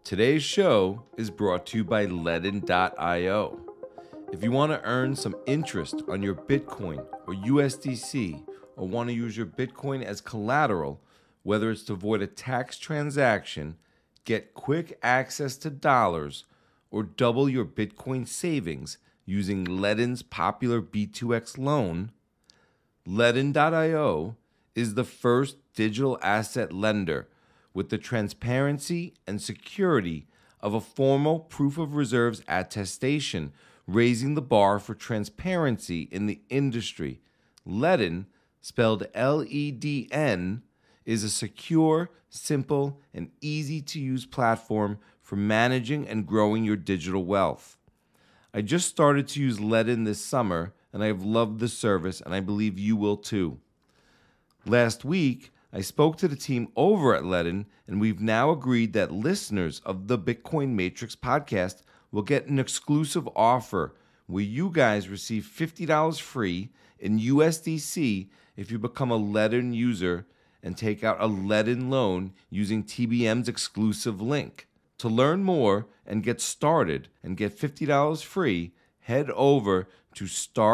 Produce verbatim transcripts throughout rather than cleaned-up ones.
Today's show is brought to you by Ledn dot io. If you want to earn some interest on your Bitcoin or U S D C, or want to use your Bitcoin as collateral, whether it's to avoid a tax transaction, get quick access to dollars, or double your Bitcoin savings using Ledn's popular B two X loan, Ledn dot io is the first digital asset lender with the transparency and security of a formal proof of reserves attestation, raising the bar for transparency in the industry. Ledn, spelled L E D N, is a secure, simple, and easy-to-use platform for managing and growing your digital wealth. I just started to use Ledn this summer, and I have loved the service, and I believe you will too. Last week, I spoke to the team over at Ledn, and we've now agreed that listeners of the Bitcoin Matrix podcast will get an exclusive offer where you guys receive fifty dollars free in U S D C if you become a Ledn user and take out a Ledn loan using T B M's exclusive link. To learn more and get started and get fifty dollars free, head over to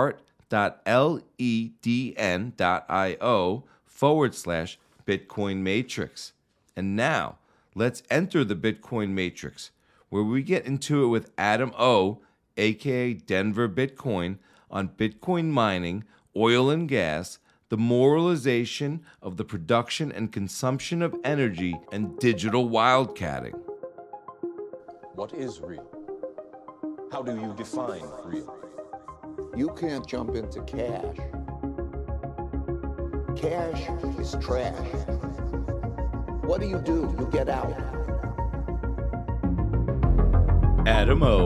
start.ledn.io forward slash Bitcoin Matrix. And now, let's enter the Bitcoin Matrix, where we get into it with Adam O, aka Denver Bitcoin, on Bitcoin mining, oil and gas, the moralization of the production and consumption of energy, and digital wildcatting. What is real? How do you define real? You can't jump into cash. Cash is trash. What do you do? You get out. Adam O,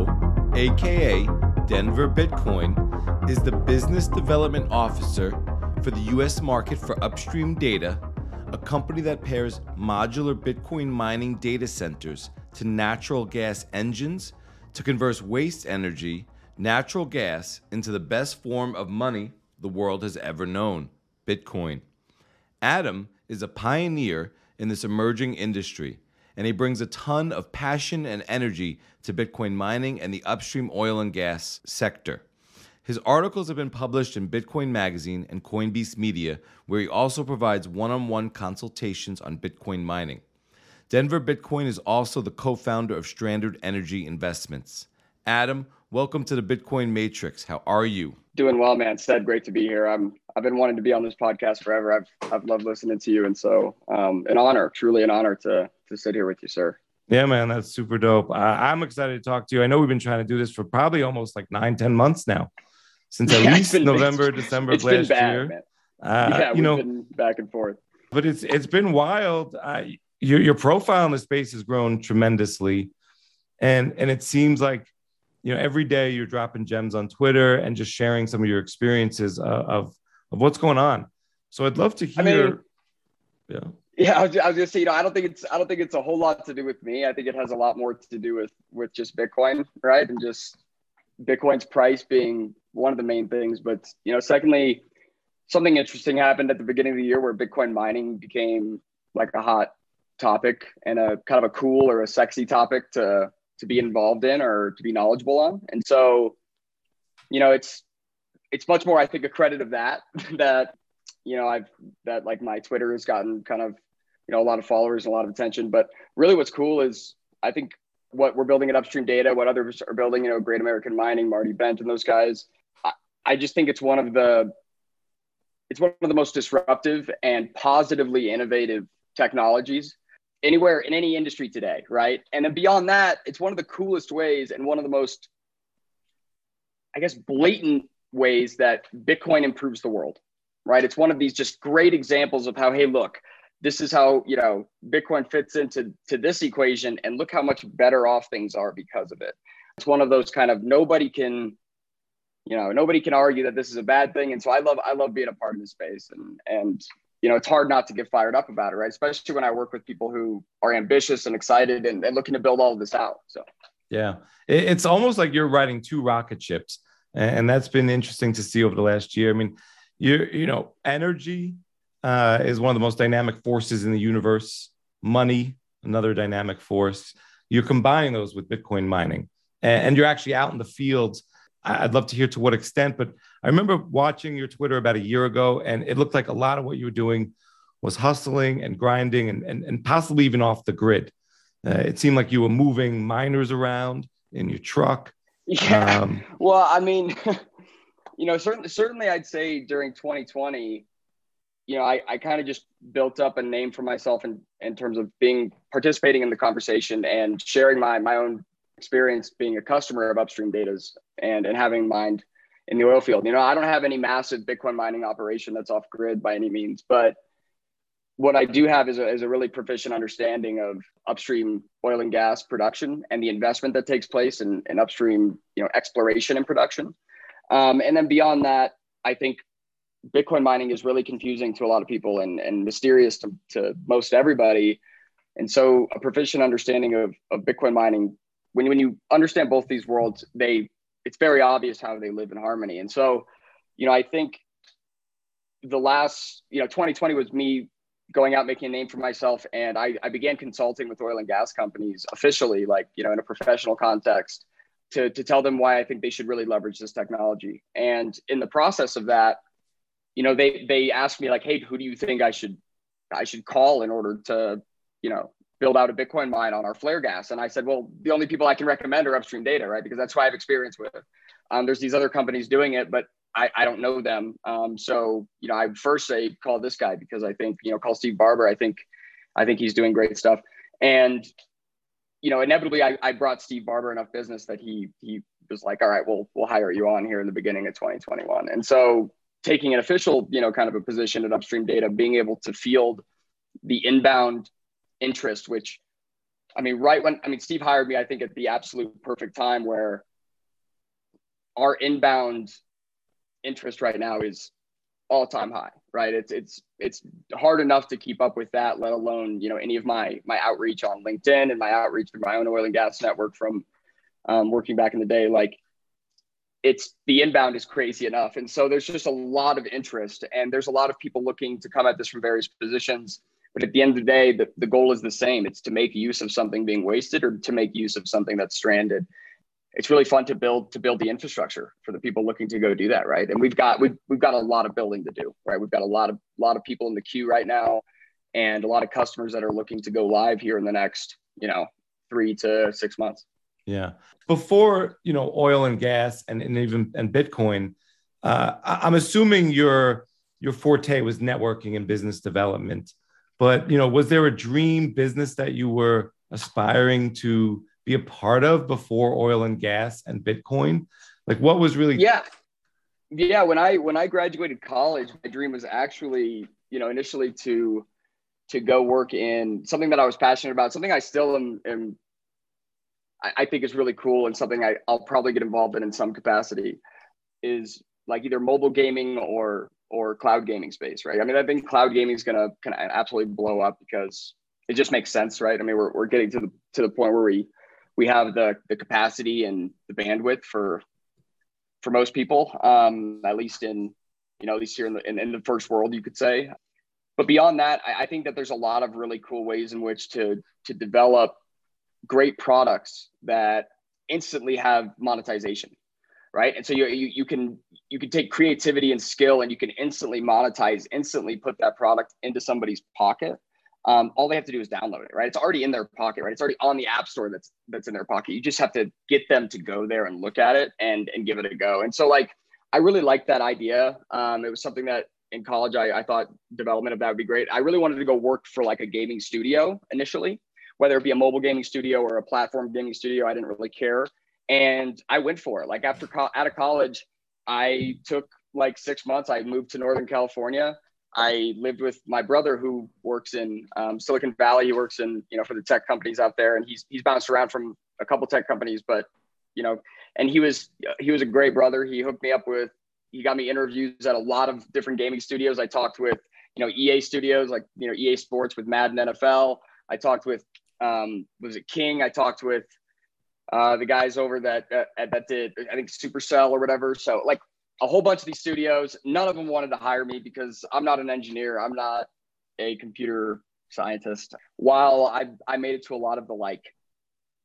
aka Denver Bitcoin, is the Business Development Officer for the U S market for Upstream Data, a company that pairs modular Bitcoin mining data centers to natural gas engines to convert waste energy, natural gas, into the best form of money the world has ever known, Bitcoin. Adam is a pioneer in this emerging industry, and he brings a ton of passion and energy to Bitcoin mining and the upstream oil and gas sector. His articles have been published in Bitcoin Magazine and Coinbase Media, where he also provides one-on-one consultations on Bitcoin mining. Denver Bitcoin is also the co-founder of Stranded Energy Investments. Adam, welcome to the Bitcoin Matrix. How are you? Doing well, man. Sed, great to be here. I'm, I've been wanting to be on this podcast forever. I've I've loved listening to you. And so um, an honor, truly an honor to to sit here with you, sir. Yeah, man, that's super dope. Uh, I'm excited to talk to you. I know we've been trying to do this for probably almost like nine, ten months now, since at Yeah, least been, November, it's, December it's of last been bad, year. Man. Uh, yeah, you we've know, been back and forth. But it's it's been wild. Uh, your your profile in the space has grown tremendously, and and it seems like, you know, every day you're dropping gems on Twitter and just sharing some of your experiences uh, of of what's going on. So I'd love to hear. I mean, yeah, yeah. I was, I was gonna say, you know, I don't think it's I don't think it's a whole lot to do with me. I think it has a lot more to do with with just Bitcoin, right? And just Bitcoin's price being one of the main things. But you know, secondly, something interesting happened at the beginning of the year where Bitcoin mining became like a hot topic and a kind of a cool or a sexy topic to to be involved in or to be knowledgeable on. And so, you know, it's, it's much more, I think, a credit of that, that, you know, I've, that like my Twitter has gotten kind of, you know, a lot of followers and a lot of attention, but really what's cool is I think what we're building at Upstream Data, what others are building, you know, Great American Mining, Marty Bent and those guys. I, I just think it's one of the, it's one of the most disruptive and positively innovative technologies anywhere in any industry today, right? And then beyond that, it's one of the coolest ways and one of the most, I guess, blatant ways that Bitcoin improves the world, right? It's one of these just great examples of how, hey, look, this is how, you know, Bitcoin fits into to this equation, and look how much better off things are because of it. It's one of those kind of nobody can, you know, nobody can argue that this is a bad thing. And so I love, I love being a part of this space, and and you know, it's hard not to get fired up about it, right? Especially when I work with people who are ambitious and excited and, and looking to build all of this out. So, yeah, it's almost like you're riding two rocket ships, and that's been interesting to see over the last year. I mean, you you know, energy uh, is one of the most dynamic forces in the universe. Money, another dynamic force. you're combining those with Bitcoin mining, and, and you're actually out in the fields. I'd love to hear to what extent, but I remember watching your Twitter about a year ago, and it looked like a lot of what you were doing was hustling and grinding and, and, and possibly even off the grid. Uh, it seemed like you were moving miners around in your truck. Yeah. Um, well, I mean, you know, certainly, certainly I'd say during twenty twenty, you know, I, I kind of just built up a name for myself in, in terms of being participating in the conversation and sharing my, my own experience being a customer of Upstream Data's and, and having mined in the oil field. You know, I don't have any massive Bitcoin mining operation that's off grid by any means, but what I do have is a, is a really proficient understanding of upstream oil and gas production and the investment that takes place in, in upstream, you know, exploration and production. Um, and then beyond that, I think Bitcoin mining is really confusing to a lot of people and, and mysterious to, to most everybody. And so a proficient understanding of, of Bitcoin mining, when you, when you understand both these worlds, they it's very obvious how they live in harmony. And so, you know, I think the last, you know, twenty twenty was me going out, making a name for myself. And I, I began consulting with oil and gas companies officially, like, you know, in a professional context to, to tell them why I think they should really leverage this technology. And in the process of that, you know, they, they asked me like, hey, who do you think I should, I should call in order to, you know, build out a Bitcoin mine on our flare gas? And I said, well, the only people I can recommend are Upstream Data, right? Because that's who I have experience with. Um, there's these other companies doing it, but I, I don't know them. Um, so, you know, I would first say call this guy because I think, you know, call Steve Barber. I think, I think he's doing great stuff. And, you know, inevitably I, I brought Steve Barber enough business that he, he was like, all right, we'll, we'll hire you on here in the beginning of twenty twenty-one. And so taking an official, you know, kind of a position at Upstream Data, being able to field the inbound interest, which, I mean, right when, I mean, Steve hired me, I think at the absolute perfect time where our inbound interest right now is all time high, right? It's, it's, it's hard enough to keep up with that, let alone, you know, any of my, my outreach on LinkedIn and my outreach through my own oil and gas network from um, working back in the day. Like it's, the inbound is crazy enough. And so there's just a lot of interest and there's a lot of people looking to come at this from various positions. But at the end of the day, the, the goal is the same. It's to make use of something being wasted or to make use of something that's stranded. It's really fun to build to build the infrastructure for the people looking to go do that, right? And we've got we've we've got a lot of building to do, right? We've got a lot of lot of people in the queue right now, and a lot of customers that are looking to go live here in the next, you know, three to six months. Yeah. Before, you know, oil and gas and, and even and Bitcoin, uh, I'm assuming your your forte was networking and business development. But, you know, was there a dream business that you were aspiring to be a part of before oil and gas and Bitcoin? Like what was really... Yeah. Yeah. When I, when I graduated college, my dream was actually, you know, initially to, to go work in something that I was passionate about, something I still am, am I, I think is really cool. And something I, I'll probably get involved in in some capacity is like either mobile gaming or, or cloud gaming space, right? I mean, I think cloud gaming is going to kind of absolutely blow up because it just makes sense, right? I mean, we're, we're getting to the, to the point where we, we have the, the capacity and the bandwidth for, for most people, um, at least in, you know, at least here in the, in, in the first world, you could say. But beyond that, I, I think that there's a lot of really cool ways in which to, to develop great products that instantly have monetization, right? And so you, you, you can, you can take creativity and skill and you can instantly monetize, instantly put that product into somebody's pocket. Um, all they have to do is download it, right? It's already in their pocket, right? It's already on the app store that's that's in their pocket. You just have to get them to go there and look at it and, and give it a go. And so like, I really liked that idea. Um, it was something that in college, I, I thought development of that would be great. I really wanted to go work for like a gaming studio initially, whether it be a mobile gaming studio or a platform gaming studio, I didn't really care. And I went for it. Like after co- out of college, I took like six months. I moved to Northern California. I lived with my brother who works in um, Silicon Valley. He works in, you know, for the tech companies out there, and he's he's bounced around from a couple tech companies, but you know, and he was he was a great brother. He hooked me up with, he got me interviews at a lot of different gaming studios. I talked with, you know, E A studios like, you know, E A Sports with Madden N F L. I talked with, um, was it King? I talked with uh, the guys over that uh, that did, I think, Supercell or whatever. So like, a whole bunch of these studios, none of them wanted to hire me because I'm not an engineer. I'm not a computer scientist. While I, I made it to a lot of the like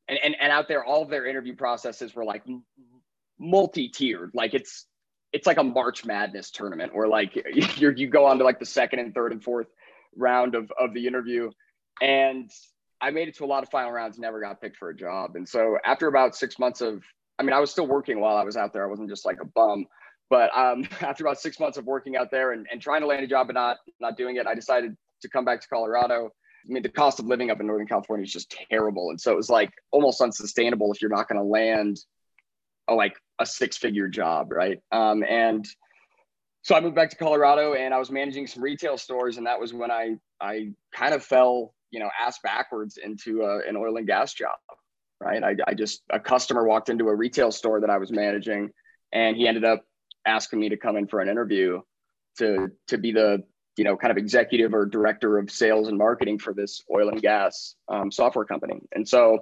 and, and, and out there, all of their interview processes were like multi-tiered. Like it's, it's like a March Madness tournament where like you you go on to like the second and third and fourth round of, of the interview. And I made it to a lot of final rounds, never got picked for a job. And so after about six months of, I mean, I was still working while I was out there. I wasn't just like a bum, but um, after about six months of working out there and, and trying to land a job but not, not doing it, I decided to come back to Colorado. I mean, the cost of living up in Northern California is just terrible. And so it was like almost unsustainable if you're not going to land a, like a six figure job. Right. Um, and so I moved back to Colorado and I was managing some retail stores. And that was when I, I kind of fell, you know, ass backwards into a, an oil and gas job. Right. I, I just, a customer walked into a retail store that I was managing and he ended up asking me to come in for an interview to, to be the, you know, kind of executive or director of sales and marketing for this oil and gas um, software company. And so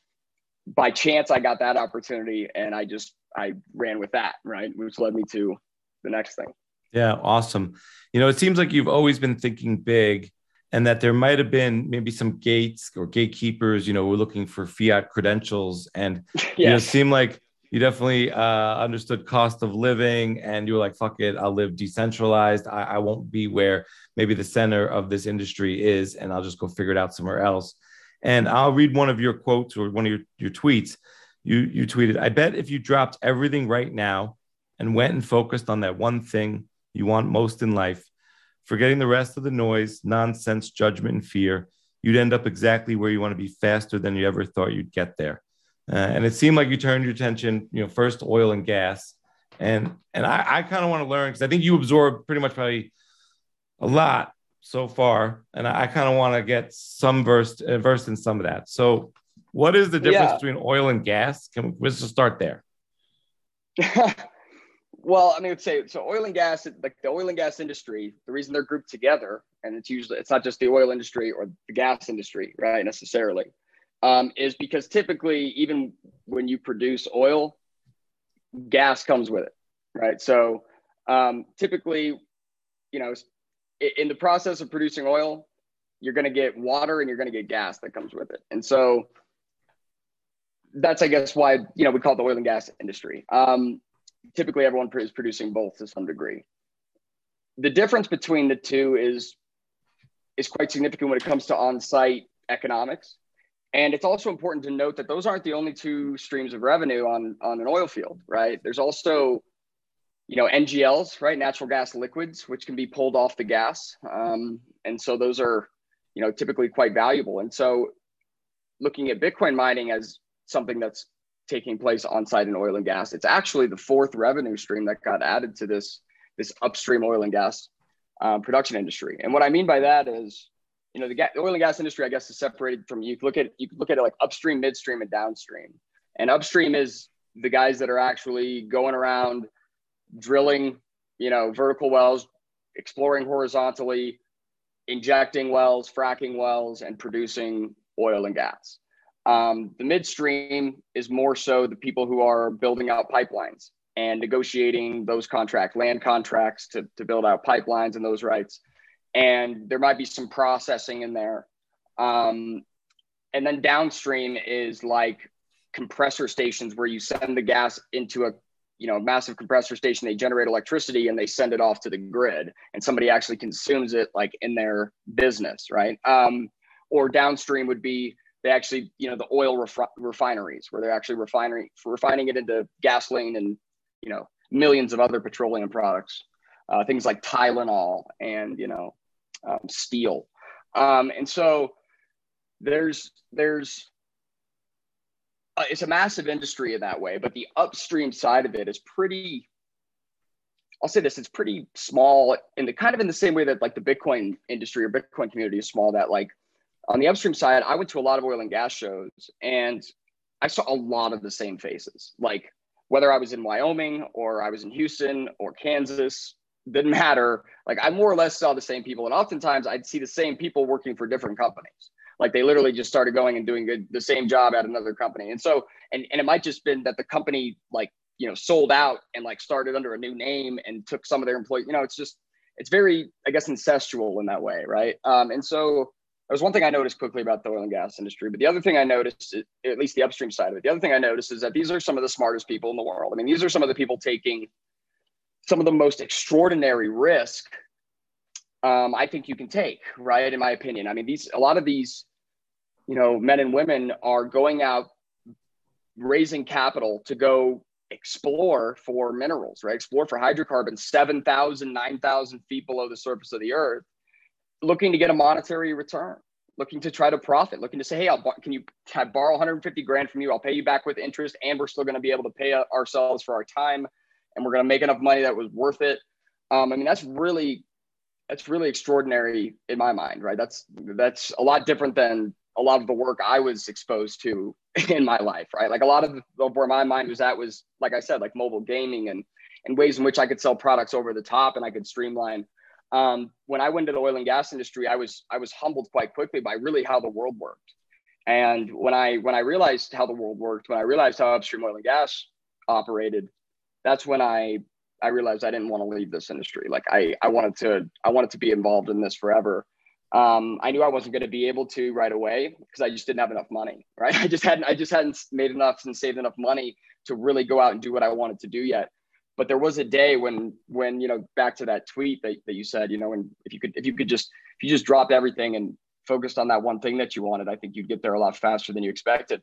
by chance, I got that opportunity and I just, I ran with that, right? Which led me to the next thing. Yeah, awesome. You know, it seems like you've always been thinking big and that there might have been maybe some gates or gatekeepers, you know, were looking for fiat credentials. And, yes. you know, it seemed like you definitely uh, understood cost of living and you were like, fuck it, I'll live decentralized. I, I won't be where maybe the center of this industry is, and I'll just go figure it out somewhere else. And I'll read one of your quotes or one of your, your tweets. You, you tweeted, I bet if you dropped everything right now and went and focused on that one thing you want most in life, forgetting the rest of the noise, nonsense, judgment, and fear, you'd end up exactly where you want to be faster than you ever thought you'd get there. Uh, and it seemed like you turned your attention, you know, first to oil and gas. And, and I, I kind of want to learn because I think you absorbed pretty much probably a lot so far. And I, I kind of want to get some versed, uh, versed in some of that. So what is the difference yeah. between oil and gas? Can we, let's just start there. Well, I mean, I would say, so oil and gas, like the oil and gas industry, the reason they're grouped together, and it's usually, it's not just the oil industry or the gas industry, right, necessarily, um, is because typically, even when you produce oil, gas comes with it, right? So um, typically, you know, in the process of producing oil, you're going to get water and you're going to get gas that comes with it. And so that's, I guess, why, you know, we call it the oil and gas industry. Um, typically everyone is producing both to some degree. The difference between the two is, is quite significant when it comes to on-site economics. And it's also important to note that those aren't the only two streams of revenue on, on an oil field, right? There's also, you know, N G Ls, right? Natural gas liquids, which can be pulled off the gas. Um, and so those are, you know, typically quite valuable. And so looking at Bitcoin mining as something that's taking place on site in oil and gas, it's actually the fourth revenue stream that got added to this, this upstream oil and gas uh, production industry. And what I mean by that is, you know, the, ga- the oil and gas industry, I guess, is separated from, you can look at, you can look at it like upstream, midstream, and downstream. And upstream is the guys that are actually going around drilling, you know, vertical wells, exploring horizontally, injecting wells, fracking wells, and producing oil and gas. Um, the midstream is more so the people who are building out pipelines and negotiating those contract land contracts to, to build out pipelines and those rights. And there might be some processing in there. Um, and then downstream is like compressor stations where you send the gas into a, you know, massive compressor station, they generate electricity and they send it off to the grid and somebody actually consumes it like in their business, right? Um, or downstream would be, they actually, you know, the oil ref- refineries where they're actually refining, refining it into gasoline and, you know, millions of other petroleum products, uh, things like Tylenol and, you know, um, steel. Um, and so there's, there's, uh, it's a massive industry in that way, but the upstream side of it is pretty, I'll say this, it's pretty small in the kind of in the same way that like the Bitcoin industry or Bitcoin community is small, that like, on the upstream side, I went to a lot of oil and gas shows and I saw a lot of the same faces. Like whether I was in Wyoming or I was in Houston or Kansas, didn't matter. Like I more or less saw the same people. And oftentimes I'd see the same people working for different companies. Like they literally just started going and doing good, the same job at another company. And so, and, and it might just been that the company like, you know, sold out and like started under a new name and took some of their employees, you know, it's just, it's very, I guess, incestual in that way. Right. Um, and so, There's one thing I noticed quickly about the oil and gas industry, but the other thing I noticed, at least the upstream side of it, the other thing I noticed is that these are some of the smartest people in the world. I mean, these are some of the people taking some of the most extraordinary risk um, I think you can take, right? In my opinion, I mean, these a lot of these, you know, men and women are going out raising capital to go explore for minerals, right? Explore for hydrocarbons, seven thousand, nine thousand feet below the surface of the earth, looking to get a monetary return, looking to try to profit, looking to say, hey, I'll, can you can I borrow one hundred fifty grand from you? I'll pay you back with interest, and we're still going to be able to pay ourselves for our time, and we're going to make enough money that was worth it. Um, I mean, that's really, that's really extraordinary in my mind, right? That's, that's a lot different than a lot of the work I was exposed to in my life, right? Like a lot of, the, of where my mind was at was, like I said, like mobile gaming and, and ways in which I could sell products over the top and I could streamline. Um, when I went to the oil and gas industry, I was, I was humbled quite quickly by really how the world worked. And when I, when I realized how the world worked, when I realized how upstream oil and gas operated, that's when I, I realized I didn't want to leave this industry. Like I, I wanted to, I wanted to be involved in this forever. Um, I knew I wasn't going to be able to right away because I just didn't have enough money, right? I just hadn't, I just hadn't made enough and saved enough money to really go out and do what I wanted to do yet. But there was a day when, when, you know, back to that tweet that, that you said, you know, and if you could, if you could just, if you just dropped everything and focused on that one thing that you wanted, I think you'd get there a lot faster than you expected.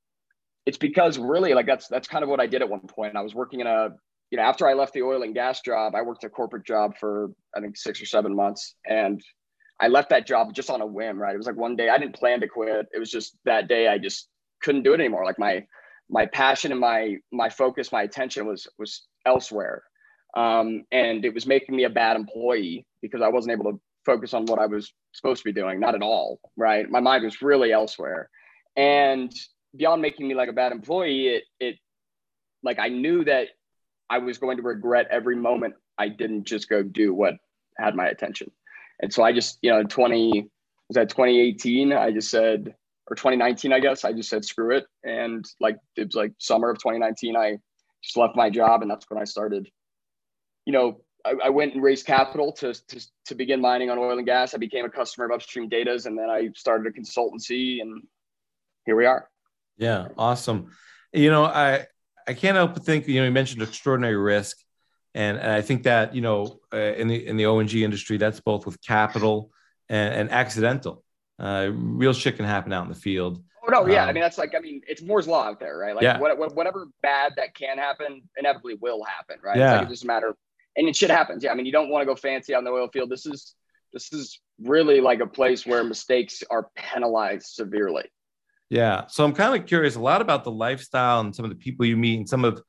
It's because really like, that's, that's kind of what I did at one point. I was working in a, you know, after I left the oil and gas job, I worked a corporate job for, I think six or seven months. And I left that job just on a whim, right? It was like one day I didn't plan to quit. It was just that day I just couldn't do it anymore. Like my, my passion and my, my focus, my attention was, was elsewhere. Um, and it was making me a bad employee because I wasn't able to focus on what I was supposed to be doing. Not at all, right? My mind was really elsewhere. And beyond making me like a bad employee, it, it like, I knew that I was going to regret every moment I didn't just go do what had my attention. And so I just, you know, twenty, was that twenty eighteen? I just said, or twenty nineteen, I guess, I just said, screw it. And like, it was like summer of twenty nineteen, I just left my job. And that's when I started, you know, I, I went and raised capital to, to, to begin mining on oil and gas. I became a customer of Upstream Datas, and then I started a consultancy, and here we are. Yeah. Awesome. You know, I, I can't help but think, you know, you mentioned extraordinary risk. And, and I think that, you know, uh, in the in the O N G industry, that's both with capital and, and accidental. Uh, real shit can happen out in the field. Oh, no, yeah. Um, I mean, that's like, I mean, it's Moore's Law out there, right? Like, yeah. what, what, whatever bad that can happen, inevitably will happen, right? Yeah. It's like, it's just a matter of, and it shit happens. Yeah. I mean, you don't want to go fancy on the oil field. This is, this is really like a place where mistakes are penalized severely. Yeah. So I'm kind of curious a lot about the lifestyle and some of the people you meet and some of,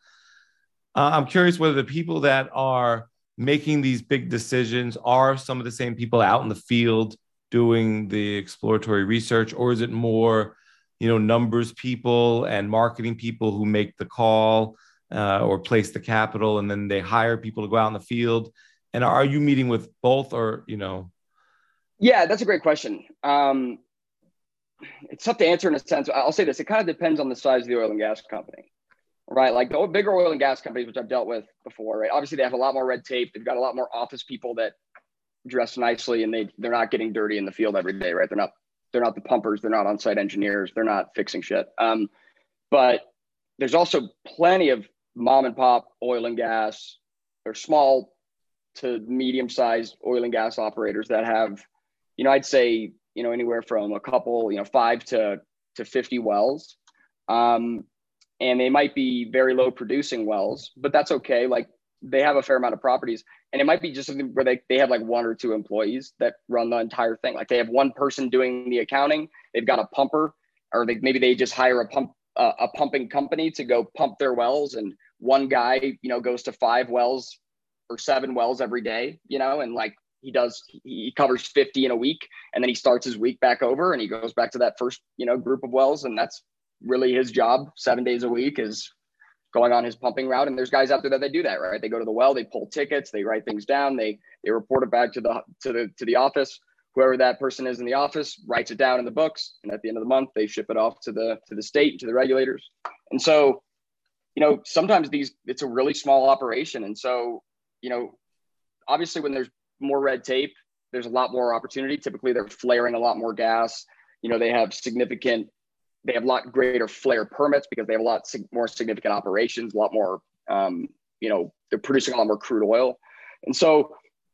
uh, I'm curious whether the people that are making these big decisions are some of the same people out in the field doing the exploratory research, or is it more, you know, numbers people and marketing people who make the call uh, or place the capital, and then they hire people to go out in the field? And are you meeting with both, or, you know? Yeah, that's a great question. Um, it's tough to answer in a sense. I'll say this, it kind of depends on the size of the oil and gas company, right? Like the bigger oil and gas companies, which I've dealt with before, right? Obviously they have a lot more red tape. They've got a lot more office people that dress nicely, and they, they're not getting dirty in the field every day, right? They're not, they're not the pumpers. They're not on-site engineers. They're not fixing shit. Um, but there's also plenty of mom and pop oil and gas, or small to medium-sized oil and gas operators that have, you know, I'd say, you know, anywhere from a couple, you know, five to, to fifty wells. Um, and they might be very low producing wells, but that's okay. Like they have a fair amount of properties, and it might be just something where they, they have like one or two employees that run the entire thing. Like they have one person doing the accounting. They've got a pumper, or they, maybe they just hire a pump, uh, a pumping company to go pump their wells. And one guy, you know, goes to five wells or seven wells every day, you know, and like, he does, he covers fifty in a week, and then he starts his week back over and he goes back to that first, you know, group of wells. And that's really his job seven days a week, is going on his pumping route. And there's guys out there that they do that, right? They go to the well, they pull tickets, they write things down, they, they report it back to the, to the, to the office. Whoever that person is in the office writes it down in the books. And at the end of the month, they ship it off to the, to the state, to the regulators. And so, you know, sometimes these, it's a really small operation. And so, you know, obviously when there's more red tape, there's a lot more opportunity. Typically, they're flaring a lot more gas. You know, they have significant, they have a lot greater flare permits because they have a lot sig- more significant operations, a lot more, um, you know, they're producing a lot more crude oil. And so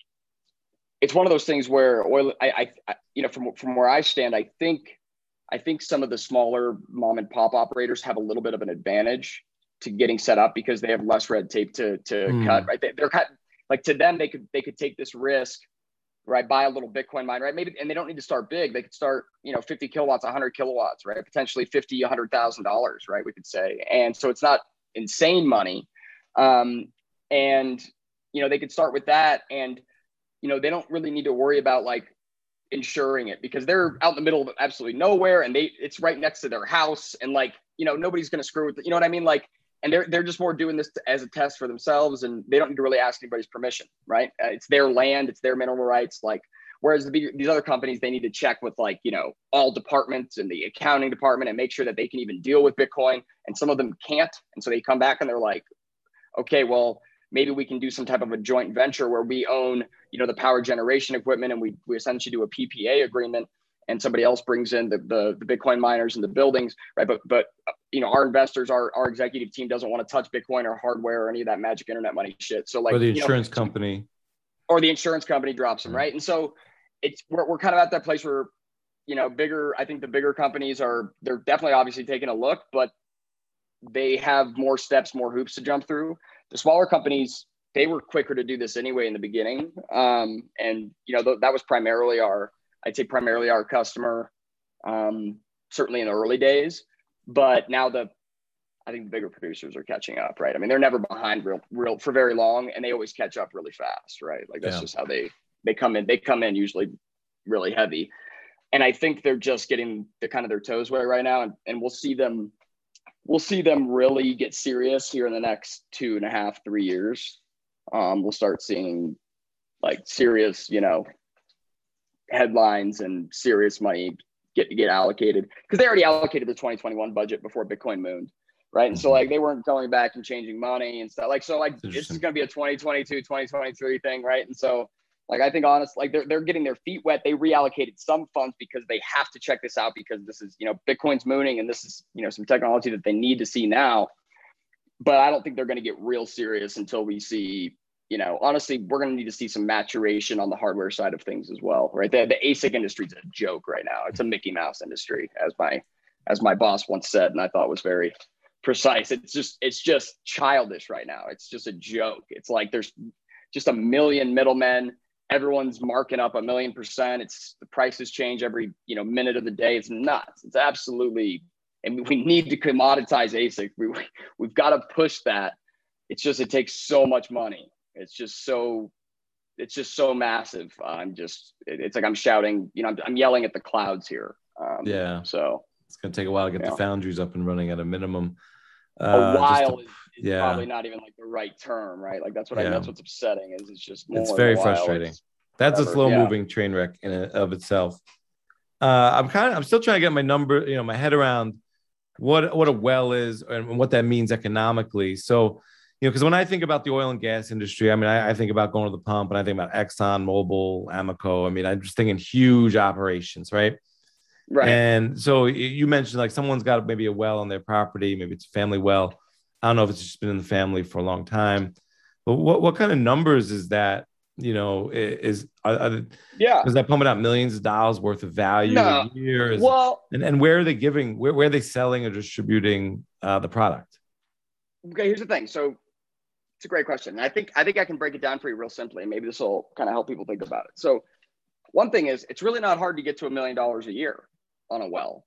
it's one of those things where oil, I, I, you know, from, from where I stand, I think, I think some of the smaller mom and pop operators have a little bit of an advantage to getting set up because they have less red tape to, to Mm. cut, right? They, they're cut, like to them, they could, they could take this risk, right? Buy a little Bitcoin mine, right? Maybe, and they don't need to start big. They could start, you know, fifty kilowatts, one hundred kilowatts, right? Potentially fifty, one hundred thousand dollars, right? We could say. And so it's not insane money. Um, and, you know, they could start with that and, you know, they don't really need to worry about like insuring it because they're out in the middle of absolutely nowhere and they, it's right next to their house and like, you know, nobody's going to screw with it. You know what I mean? Like, and they're, they're just more doing this as a test for themselves and they don't need to really ask anybody's permission, right? Uh, it's their land, it's their mineral rights. Like, whereas the big, these other companies, they need to check with like, you know, all departments and the accounting department and make sure that they can even deal with Bitcoin. And some of them can't. And so they come back and they're like, okay, well, maybe we can do some type of a joint venture where we own, you know, the power generation equipment and we, we essentially do a P P A agreement and somebody else brings in the, the, the Bitcoin miners and the buildings, right? But, but you know, our investors, our, our executive team doesn't want to touch Bitcoin or hardware or any of that magic internet money shit. So like, Or the you know, insurance company. Or the insurance company drops them, right? And so it's, we're, we're kind of at that place where, you know, bigger, I think the bigger companies are, they're definitely obviously taking a look, but they have more steps, more hoops to jump through. The smaller companies, they were quicker to do this anyway in the beginning. Um, and, you know, th- that was primarily our, I'd say primarily our customer, um, certainly in the early days. But now the, I think the bigger producers are catching up, right? I mean, they're never behind real, real for very long, and they always catch up really fast, right? Like that's Yeah. just how they they come in. They come in usually really heavy, and I think they're just getting the kind of their toes wet right now, and, and we'll see them, we'll see them really get serious here in the next two and a half, three years. Um, we'll start seeing like serious, you know, headlines and serious money get get allocated because they already allocated the twenty twenty-one budget before Bitcoin mooned. Right. And so like they weren't going back and changing money and stuff like, so like this is going to be a twenty twenty-two, twenty twenty-three thing. Right. And so like, I think honestly, like they're, they're getting their feet wet. They reallocated some funds because they have to check this out because this is, you know, Bitcoin's mooning and this is, you know, some technology that they need to see now, but I don't think they're going to get real serious until we see, you know, honestly, we're going to need to see some maturation on the hardware side of things as well. Right. The, the A S I C industry is a joke right now. It's a Mickey Mouse industry, as my, as my boss once said, and I thought was very precise. It's just, it's just childish right now. It's just a joke. It's like there's just a million middlemen. Everyone's marking up a million percent. It's the prices change every, you know, minute of the day. It's nuts. It's absolutely, and we need to commoditize A S I C. We, we've got to push that. It's just, it takes so much money. It's just so, it's just so massive. I'm just, it, it's like I'm shouting, you know, I'm, I'm yelling at the clouds here. Um, Yeah. So it's going to take a while to get yeah. the foundries up and running at a minimum. A Uh, while to, is, is yeah. probably not even like the right term, right? Like that's what Yeah. I, that's what's upsetting is it's just more It's than very a while. frustrating. It's That's forever. a slow Yeah. moving train wreck in and of itself. Uh, I'm kind of, I'm still trying to get my number, you know, my head around what, what a well is and what that means economically. So, you know, because when I think about the oil and gas industry, I mean, I, I think about going to the pump and I think about Exxon, Mobil, Amoco. I mean, I'm just thinking huge operations, right? Right. And so you mentioned like someone's got maybe a well on their property, maybe it's a family well. I don't know if it's just been in the family for a long time, but what, what kind of numbers is that, you know, is, are, are, Yeah. is that pumping out millions of dollars worth of value No. a year? Is, Well, and, and where are they giving, where, where are they selling or distributing uh, the product? okay, here's the thing. So it's a great question. And I think, I think I can break it down for you real simply. And maybe this will kind of help people think about it. So one thing is it's really not hard to get to a million dollars a year on a well.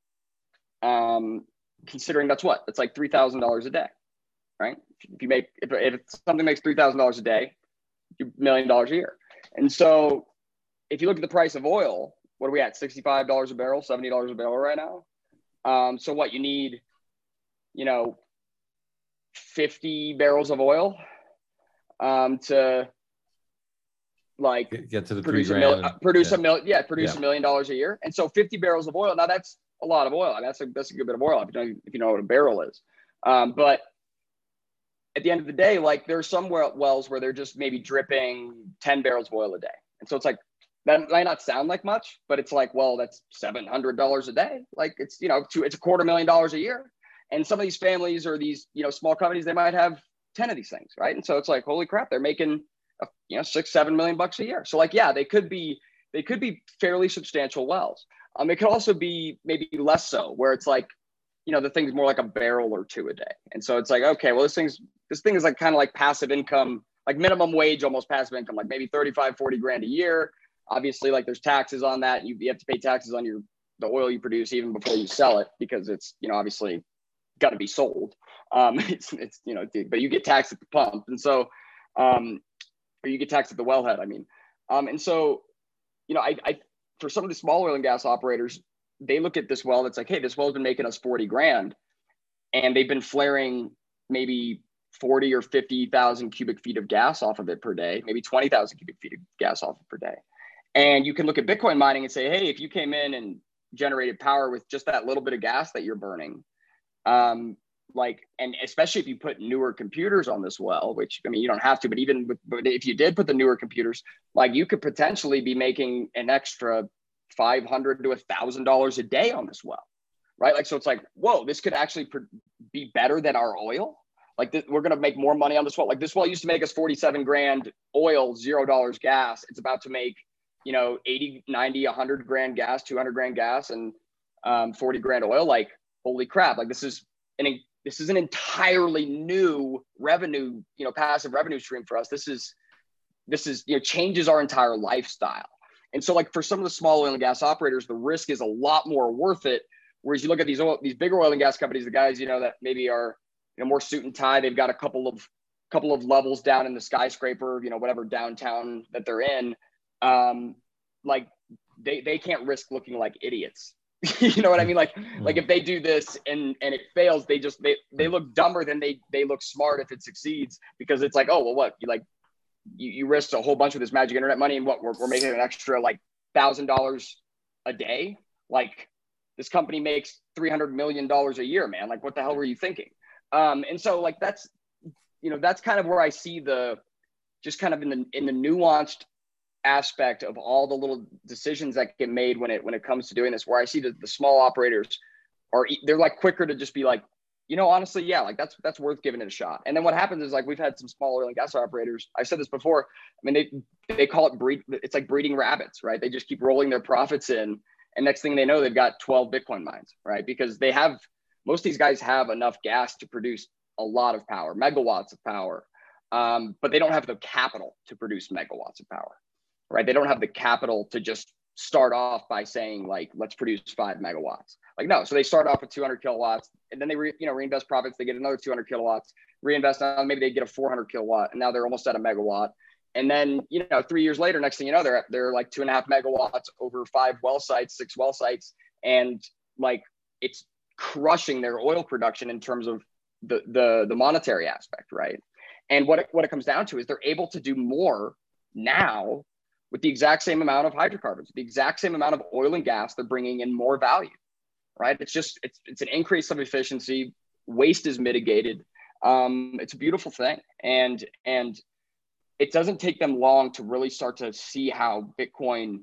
Um, considering that's what, it's like three thousand dollars a day, right? If you make, if, if something makes three thousand dollars a day, you million dollars a year. And so if you look at the price of oil, what are we at? sixty-five dollars a barrel, seventy dollars a barrel right now. Um, so what you need, you know, fifty barrels of oil um, to like Get, get to the produce three a million, grand. uh, produce yeah. a million, yeah, produce Yeah. a million dollars a year. And so fifty barrels of oil. Now that's a lot of oil. That's a, that's a good bit of oil if you know, if you know what a barrel is. Um, but at the end of the day, like there's some wells where they're just maybe dripping ten barrels of oil a day. And so it's like that might not sound like much, but it's like, well, that's seven hundred dollars a day. Like it's, you know, two, it's a quarter million dollars a year. And some of these families or these, you know, small companies, they might have ten of these things. Right. And so it's like, holy crap, they're making, a, you know, six, seven million bucks a year. So like, yeah, they could be, they could be fairly substantial wells. Um, it could also be maybe less so, where it's like, you know, the thing's more like a barrel or two a day. And so it's like, okay, well, this thing's, this thing is like kind of like passive income, like minimum wage, almost passive income, like maybe thirty-five, forty grand a year. Obviously, like there's taxes on that. You, you have to pay taxes on your, the oil you produce even before you sell it, because it's, you know, obviously got to be sold. Um, it's, it's, you know, but you get taxed at the pump. And so, um, or you get taxed at the wellhead, I mean. Um, and so, you know, I, I, for some of the small oil and gas operators, they look at this well, it's like, hey, this well's been making us forty grand, and they've been flaring maybe forty or fifty thousand cubic feet of gas off of it per day, maybe twenty thousand cubic feet of gas off of it per day. And you can look at Bitcoin mining and say, hey, if you came in and generated power with just that little bit of gas that you're burning, um, like, and especially if you put newer computers on this well, which, I mean, you don't have to, but even with, but if you did put the newer computers, like you could potentially be making an extra five hundred to a thousand dollars a day on this well, right? Like, so it's like, whoa, this could actually be better than our oil. Like th- we're going to make more money on this well. Like this well used to make us forty-seven grand oil, zero dollars gas. It's about to make, you know, eighty, ninety, a hundred grand gas, two hundred grand gas, and um, forty grand oil. Like, holy crap. Like this is an, this is an entirely new revenue, you know, passive revenue stream for us. This is, this is, you know, changes our entire lifestyle. And so like for some of the small oil and gas operators, the risk is a lot more worth it. Whereas you look at these oil, these bigger oil and gas companies, the guys, you know, that maybe are, you know, more suit and tie, they've got a couple of, couple of levels down in the skyscraper, you know, whatever downtown that they're in. Um, like they, they can't risk looking like idiots. You know what I mean? Like, mm-hmm. like if they do this and, and it fails, they just, they, they look dumber than they, they look smart if it succeeds, because it's like, oh, well, what you like, you, you risked a whole bunch of this magic internet money, and what we're, we're making an extra like thousand dollars a day. Like this company makes three hundred million dollars a year, man. Like what the hell were you thinking? Um, and so like, that's, you know, that's kind of where I see the, just kind of in the, in the nuanced aspect of all the little decisions that get made when it, when it comes to doing this, where I see that the small operators are, they're like quicker to just be like, you know, honestly, yeah, like that's, that's worth giving it a shot. And then what happens is like, we've had some small oil and gas operators. I've said this before. I mean, they, they call it breed. It's like breeding rabbits, right? They just keep rolling their profits in. And next thing they know, they've got twelve Bitcoin mines, right? Because they have, most of these guys have enough gas to produce a lot of power, megawatts of power. Um, but they don't have the capital to produce megawatts of power, right? They don't have the capital to just start off by saying like, let's produce five megawatts. Like, no, so they start off with two hundred kilowatts, and then they re, you know, reinvest profits. They get another two hundred kilowatts, reinvest on, maybe they get a four hundred kilowatt, and now they're almost at a megawatt. And then, you know, three years later, next thing you know, they're, they're like two and a half megawatts over five well sites, six well sites. And like, it's crushing their oil production in terms of the, the, the monetary aspect, right? And what it, what it comes down to is they're able to do more now with the exact same amount of hydrocarbons, the exact same amount of oil and gas. They're bringing in more value, right? It's just, it's, it's an increase of efficiency. Waste is mitigated. Um, it's a beautiful thing. And, and it doesn't take them long to really start to see how Bitcoin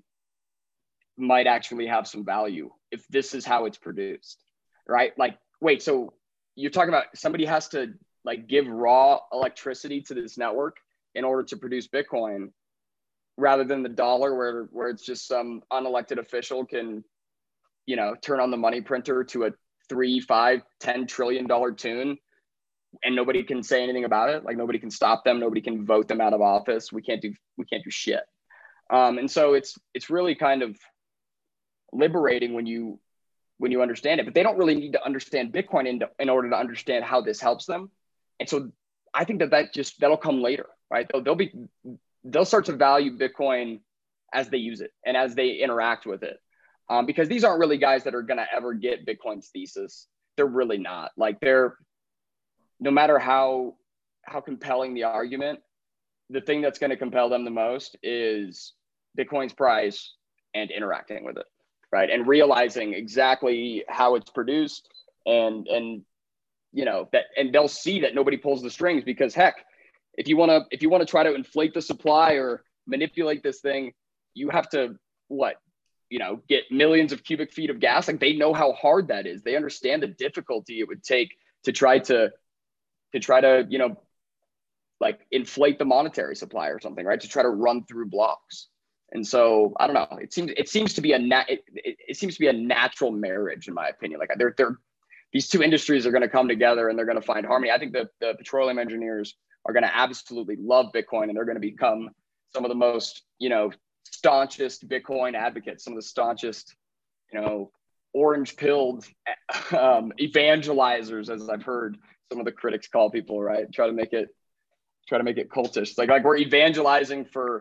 might actually have some value if this is how it's produced, right? Like, wait, so you're talking about somebody has to like give raw electricity to this network in order to produce Bitcoin, rather than the dollar where, where it's just some unelected official can, you know, turn on the money printer to a three, five, ten trillion dollar tune, and nobody can say anything about it. Like nobody can stop them. Nobody can vote them out of office. We can't do, we can't do shit. Um, and so it's, it's really kind of liberating when you, when you understand it, but they don't really need to understand Bitcoin in, in order to understand how this helps them. And so I think that that just, that'll come later, right? They'll, they'll be, they'll start to value Bitcoin as they use it and as they interact with it. Um, because these aren't really guys that are going to ever get Bitcoin's thesis. They're really not. Like they're, no matter how, how compelling the argument, the thing that's going to compel them the most is Bitcoin's price and interacting with it, right? And realizing exactly how it's produced, and, and, you know, that, and they'll see that nobody pulls the strings, because heck, if you want to, if you want to try to inflate the supply or manipulate this thing, you have to what, you know, get millions of cubic feet of gas. Like they know how hard that is. They understand the difficulty it would take to try to, to try to, you know, like inflate the monetary supply or something, right? To try to run through blocks. And so I don't know. It seems it seems to be a nat it, it, it seems to be a natural marriage, in my opinion. Like they're they're these two industries are going to come together and they're going to find harmony. I think the the petroleum engineers are going to absolutely love Bitcoin, and they're going to become some of the most, you know, staunchest Bitcoin advocates, some of the staunchest, you know, orange pilled um, evangelizers, as I've heard some of the critics call people, right? Try to make it try to make it cultish. It's like like we're evangelizing for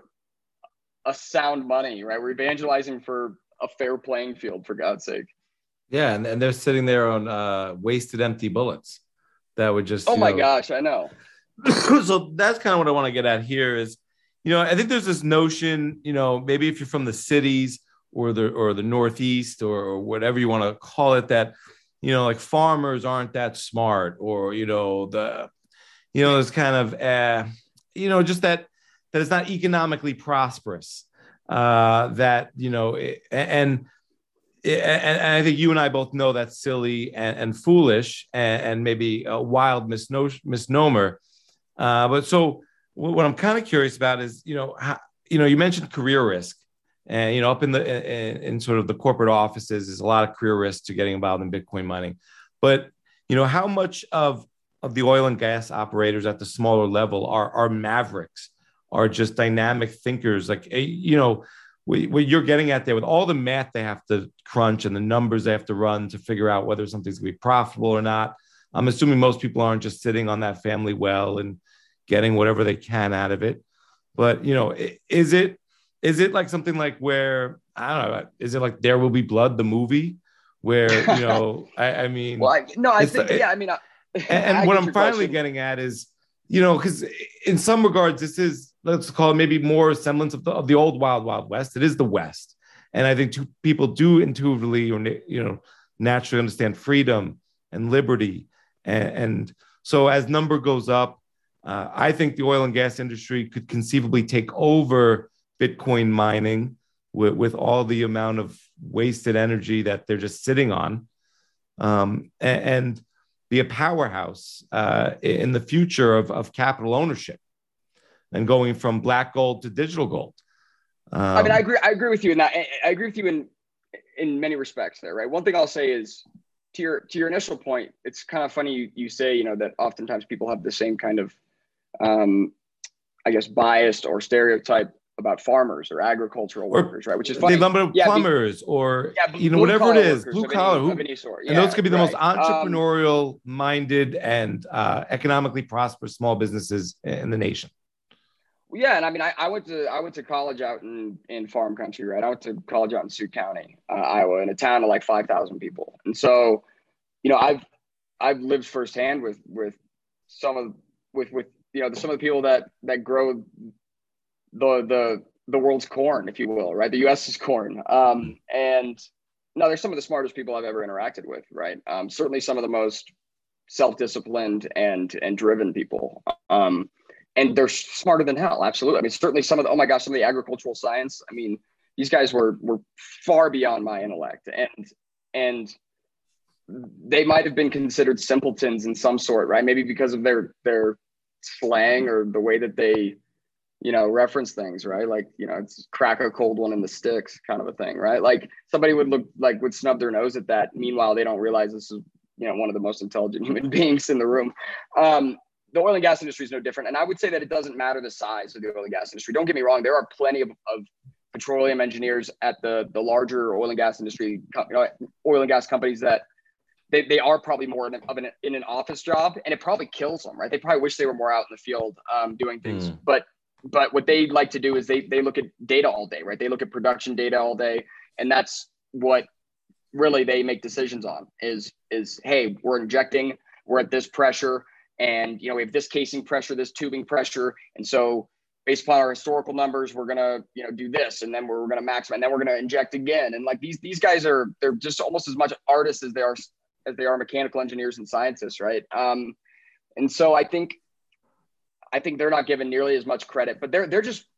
a sound money, right? We're evangelizing for a fair playing field, for God's sake. Yeah, and, and they're sitting there on uh, wasted empty bullets that would just. Oh my know... gosh, I know. So that's kind of what I want to get at here is, you know, I think there's this notion, you know, maybe if you're from the cities or the or the Northeast or, or whatever you want to call it, that, you know, like farmers aren't that smart, or, you know, the, you know, there's kind of, uh, you know, just that that it's not economically prosperous, uh, that, you know, it, and, and and I think you and I both know that's silly and, and foolish and, and maybe a wild misno- misnomer. Uh, but so what I'm kind of curious about is, you know, how, you know, you mentioned career risk, and, you know, up in the in, in sort of the corporate offices, there's a lot of career risk to getting involved in Bitcoin mining. But, you know, how much of of the oil and gas operators at the smaller level are are mavericks, are just dynamic thinkers? Like, you know, what you're getting at there with all the math they have to crunch and the numbers they have to run to figure out whether something's going to be profitable or not. I'm assuming most people aren't just sitting on that family well and getting whatever they can out of it. But, you know, is it is it like something like where, I don't know, is it like There Will Be Blood, the movie, where, you know, I, I mean, well, I, no, I think, the, yeah, I mean, I, and I what I'm finally question. getting at is, you know, because in some regards, this is, let's call it maybe more semblance of the, of the old Wild Wild West. It is the West. And I think two, people do intuitively, or, you know, naturally understand freedom and liberty. And, and so as number goes up, uh, I think the oil and gas industry could conceivably take over Bitcoin mining with, with all the amount of wasted energy that they're just sitting on, um, and, and be a powerhouse uh, in the future of, of capital ownership and going from black gold to digital gold. Um, I mean, I agree. I agree with you in that. I agree with you in in many respects there, right? One thing I'll say is, to your to your initial point, it's kind of funny you, you say, you know, that oftentimes people have the same kind of, um, I guess, biased or stereotype about farmers or agricultural or workers, right? Which is funny. They lumber yeah, plumbers be, or, yeah, you know, whatever it is, blue collar. Any, who, of any sort. Yeah, and those could be the right. most entrepreneurial minded and uh, economically prosperous small businesses in the nation. Yeah, and I mean, I, I went to I went to college out in, in farm country, right? I went to college out in Sioux County, uh, Iowa, in a town of like five thousand people. And so, you know, I've I've lived firsthand with with some of with with you know some of the people that that grow the the the world's corn, if you will, right? The U S's corn. Um, and no, they're some of the smartest people I've ever interacted with, right? Um, certainly some of the most self-disciplined and and driven people. Um, And they're smarter than hell. Absolutely. I mean, certainly some of the, oh my gosh, some of the agricultural science. I mean, these guys were, were far beyond my intellect, and, and they might've been considered simpletons in some sort, right? Maybe because of their, their slang or the way that they, you know, reference things, right? Like, you know, it's crack a cold one in the sticks kind of a thing, right? Like somebody would look like would snub their nose at that. Meanwhile, they don't realize this is, you know, one of the most intelligent human beings in the room. Um, The oil and gas industry is no different. And I would say that it doesn't matter the size of the oil and gas industry. Don't get me wrong. There are plenty of, of petroleum engineers at the, the larger oil and gas industry, you know, oil and gas companies that they, they are probably more in, of an, in an office job, and it probably kills them, right? They probably wish they were more out in the field um, doing things. Mm. But but what they like to do is they they look at data all day, right? They look at production data all day. And that's what really they make decisions on is, is hey, we're injecting, we're at this pressure. And, you know, we have this casing pressure, this tubing pressure. And so based upon our historical numbers, we're going to, you know, do this, and then we're going to maximize, and then we're going to inject again. And like these, these guys are, they're just almost as much artists as they are, as they are mechanical engineers and scientists. Right. Um, and so I think, I think they're not given nearly as much credit, but they're, they're just,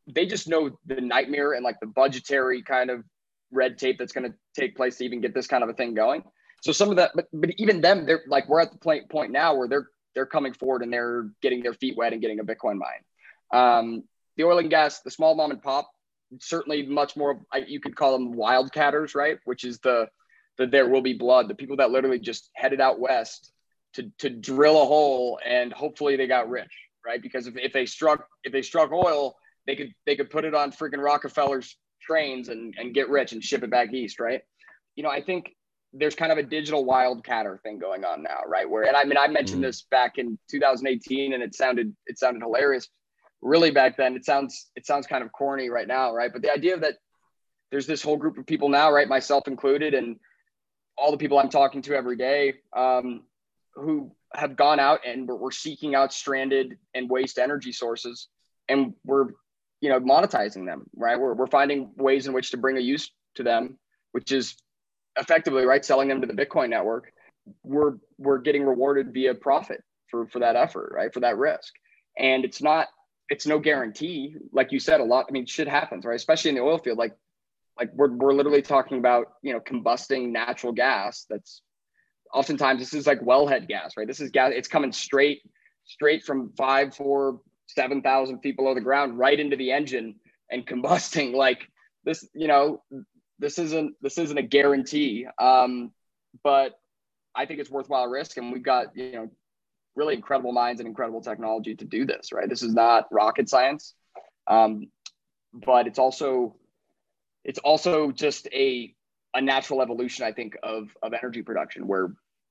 they just know the nightmare and like the budgetary kind of red tape that's going to take place to even get this kind of a thing going. So some of that, but, but even them, they're like, we're at the point, point now where they're, they're coming forward and they're getting their feet wet and getting a Bitcoin mine. Um, the oil and gas, the small mom and pop, certainly much more, you could call them wildcatters, right? Which is the, the, there will be blood, the people that literally just headed out West to, to drill a hole and hopefully they got rich, right? Because if, if they struck, if they struck oil, they could, they could put it on freaking Rockefeller's trains and, and get rich and ship it back East, right? You know, I think there's kind of a digital wildcatter thing going on now, right? Where, and I mean, I mentioned mm. this back in two thousand eighteen and it sounded, it sounded hilarious. Really back then, it sounds, it sounds kind of corny right now, right? But the idea that there's this whole group of people now, right? Myself included, and all the people I'm talking to every day, um, who have gone out and we're, we're seeking out stranded and waste energy sources, and we're, you know, monetizing them, right? We're, we're finding ways in which to bring a use to them, which is effectively, right, selling them to the Bitcoin network. We're, we're getting rewarded via profit for, for that effort, right? For that risk. And it's not, it's no guarantee. Like you said, a lot, I mean, shit happens, right? Especially in the oil field. Like, like we're, we're literally talking about, you know, combusting natural gas. That's oftentimes, this is like wellhead gas, right? This is gas. It's coming straight, straight from five, four, seven thousand feet below the ground, right into the engine and combusting. Like this, you know, this isn't, this isn't a guarantee. Um, but I think it's worthwhile risk. And we've got, you know, really incredible minds and incredible technology to do this, right? This is not rocket science. Um, but it's also, it's also just a, a natural evolution, I think, of, of energy production, where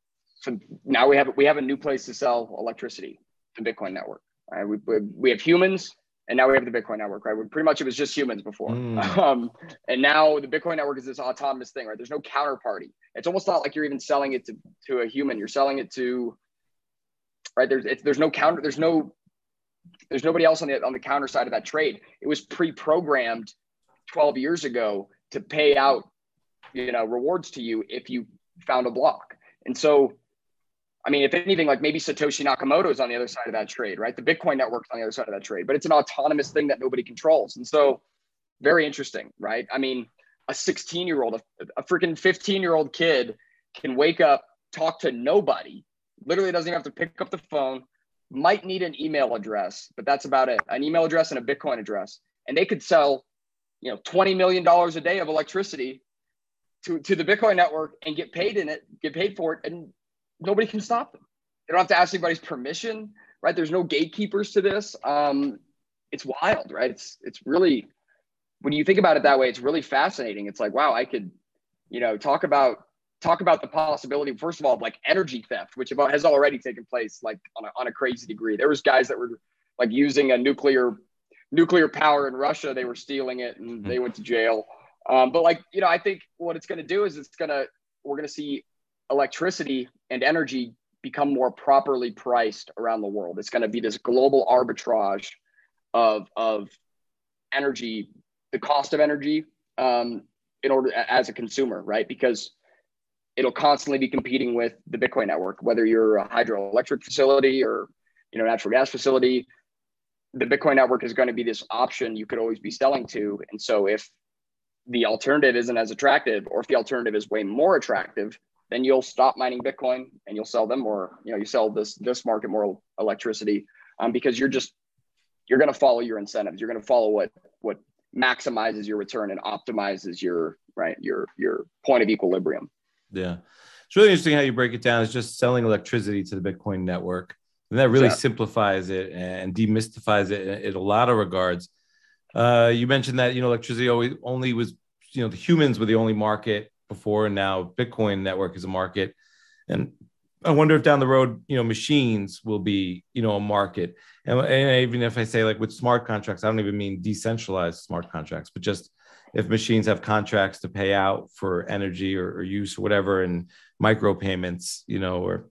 so now we have, we have a new place to sell electricity, the Bitcoin network. Right? We, we, we have humans, and now we have the Bitcoin network, right? We, pretty much it was just humans before. Mm. Um, and now the Bitcoin network is this autonomous thing, right? There's no counterparty. It's almost not like you're even selling it to, to a human. You're selling it to, right? There's, it's, there's no counter, there's no, there's nobody else on the, on the counter side of that trade. It was pre-programmed twelve years ago to pay out, you know, rewards to you if you found a block. And so, I mean, if anything, like maybe Satoshi Nakamoto is on the other side of that trade, right? The Bitcoin network's on the other side of that trade, but it's an autonomous thing that nobody controls. And so very interesting, right? I mean, a sixteen year old, a, a freaking fifteen year old kid can wake up, talk to nobody, literally doesn't even have to pick up the phone, might need an email address, but that's about it. An email address and a Bitcoin address. And they could sell, you know, twenty million dollars a day of electricity to, to the Bitcoin network and get paid in it, get paid for it. And nobody can stop them. They don't have to ask anybody's permission, right? There's no gatekeepers to this. Um, it's wild, right? It's, it's really, when you think about it that way, it's really fascinating. It's like, wow, I could, you know, talk about, talk about the possibility, first of all, of like energy theft, which has already taken place, like on a, on a crazy degree. There was guys that were like using a nuclear, nuclear power in Russia. They were stealing it and they went to jail. Um, but like, you know, I think what it's going to do is it's going to, we're going to see electricity and energy become more properly priced around the world. It's going to be this global arbitrage of, of energy, the cost of energy, um, in order as a consumer, right? Because it'll constantly be competing with the Bitcoin network, whether you're a hydroelectric facility or, you know, natural gas facility. The Bitcoin network is going to be this option you could always be selling to. And so if the alternative isn't as attractive, or if the alternative is way more attractive, then you'll stop mining Bitcoin and you'll sell them more, you know, you sell this, this market more electricity, um, because you're just, you're going to follow your incentives. You're going to follow what, what maximizes your return and optimizes your, right, your, your point of equilibrium. Yeah. It's really interesting how you break it down. It's just selling electricity to the Bitcoin network. And that really yeah. simplifies it and demystifies it in a lot of regards. Uh, you mentioned that, you know, electricity always only was, you know, the humans were the only market before, and now Bitcoin network is a market. And I wonder if down the road, you know, machines will be, you know, a market. And, and even if I say like with smart contracts, I don't even mean decentralized smart contracts, but just if machines have contracts to pay out for energy or, or use or whatever, and micro payments, you know, or,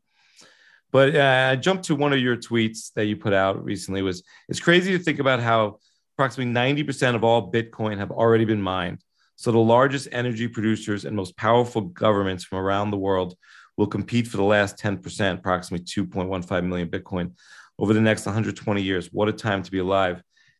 but uh, I jumped to one of your tweets that you put out recently. Was it's crazy to think about how approximately ninety percent of all Bitcoin have already been mined. So the largest energy producers and most powerful governments from around the world will compete for the last ten percent, approximately two point one five million Bitcoin over the next one hundred twenty years. What a time to be alive.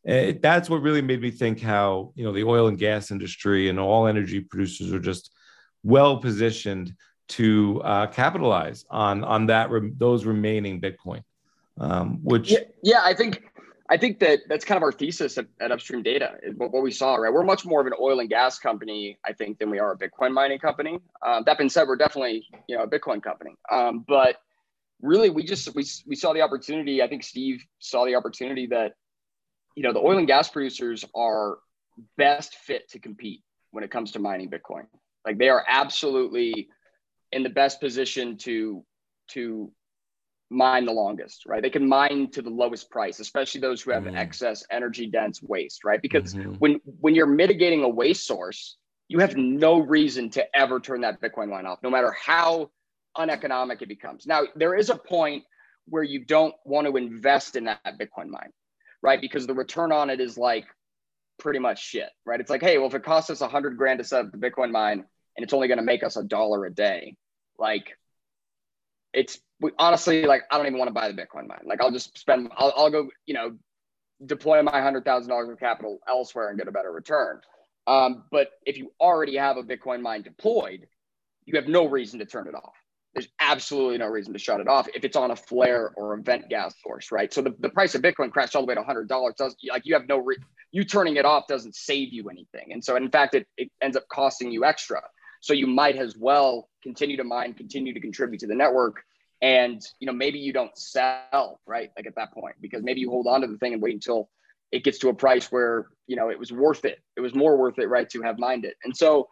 And that's what really made me think how, you know, the oil and gas industry and all energy producers are just well positioned to uh, capitalize on on that re- those remaining Bitcoin, um, which yeah, yeah, I think I think that that's kind of our thesis at, at Upstream Data. What, what we saw, right? We're much more of an oil and gas company, I think, than we are a Bitcoin mining company. Um, that being said, we're definitely, you know, a Bitcoin company. Um, but really, we just we we saw the opportunity. I think Steve saw the opportunity that, you know, the oil and gas producers are best fit to compete when it comes to mining Bitcoin. Like they are absolutely in the best position to to mine the longest, right? They can mine to the lowest price, especially those who have mm, excess energy dense waste, right? Because mm-hmm. when when you're mitigating a waste source, you have no reason to ever turn that Bitcoin line off, no matter how uneconomic it becomes. Now, there is a point where you don't want to invest in that Bitcoin mine, right? Because the return on it is like pretty much shit, right? It's like, hey, well, if it costs us a hundred grand to set up the Bitcoin mine and it's only going to make us a dollar a day, like it's we, honestly, like, I don't even want to buy the Bitcoin mine. Like I'll just spend, I'll, I'll go, you know, deploy my hundred thousand dollars of capital elsewhere and get a better return. Um, but if you already have a Bitcoin mine deployed, you have no reason to turn it off. There's absolutely no reason to shut it off if it's on a flare or a vent gas source, right? So the, the price of Bitcoin crashed all the way to one hundred dollars. Does, like you have no, re- you turning it off doesn't save you anything. And so in fact, it, it ends up costing you extra. So you might as well continue to mine, continue to contribute to the network. And, you know, maybe you don't sell, right? Like at that point, because maybe you hold on to the thing and wait until it gets to a price where, you know, it was worth it. It was more worth it, right, to have mined it. And so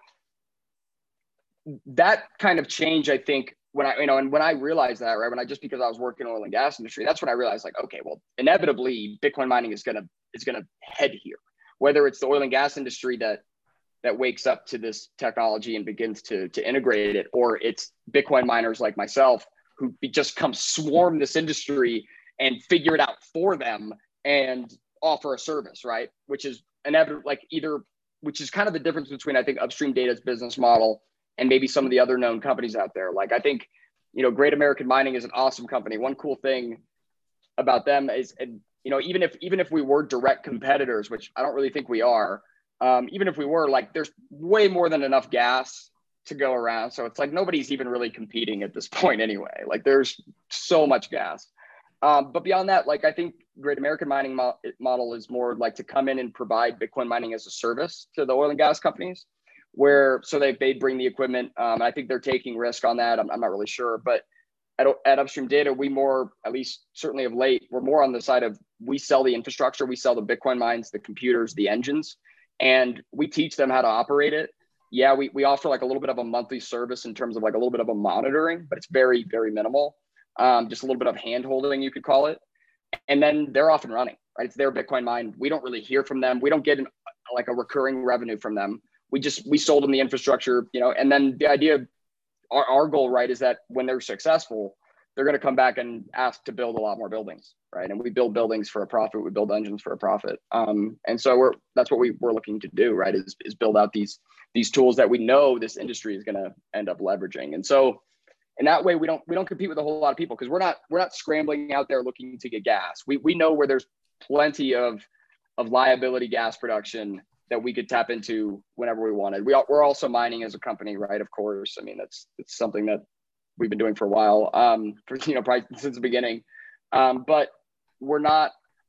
that kind of change, I think, when I, you know, and when I realized that, right, when I, just because I was working in oil and gas industry, that's when I realized like, okay, well, inevitably Bitcoin mining is going to, is going to head here, whether it's the oil and gas industry that, that wakes up to this technology and begins to, to integrate it, or it's Bitcoin miners like myself who just come swarm this industry and figure it out for them and offer a service, right? Which is inevitable, like either, which is kind of the difference between, I think, Upstream Data's business model and maybe some of the other known companies out there. Like I think, you know, Great American Mining is an awesome company. One cool thing about them is, and you know, even if even if we were direct competitors, which I don't really think we are, um, even if we were, like, there's way more than enough gas to go around. So it's like nobody's even really competing at this point anyway. Like there's so much gas. Um, but beyond that, like I think Great American Mining mo- model is more like to come in and provide Bitcoin mining as a service to the oil and gas companies, where so they they bring the equipment. Um, I think they're taking risk on that. I'm, I'm not really sure, but at, at Upstream Data, we more, at least certainly of late, we're more on the side of we sell the infrastructure, we sell the Bitcoin mines, the computers, the engines, and we teach them how to operate it. Yeah, we, we offer like a little bit of a monthly service in terms of like a little bit of a monitoring, but it's very, very minimal. Um, just a little bit of hand holding, you could call it. And then they're off and running, right? It's their Bitcoin mine. We don't really hear from them. We don't get an, like a recurring revenue from them. We just, we sold them the infrastructure, you know, and then the idea, our, our goal, right, is that when they're successful, they're going to come back and ask to build a lot more buildings, right? And we build buildings for a profit. We build engines for a profit. Um, and so we're, that's what we, we're looking to do, right, is, is build out these, these tools that we know this industry is going to end up leveraging. And so in that way, we don't, we don't compete with a whole lot of people because we're not, we're not scrambling out there looking to get gas. We, we know where there's plenty of, of liability gas production that we could tap into whenever we wanted. We are, we're also mining as a company, right? Of course. I mean, that's, it's something that we've been doing for a while, um, for, you know, probably since the beginning. Um, but we're not,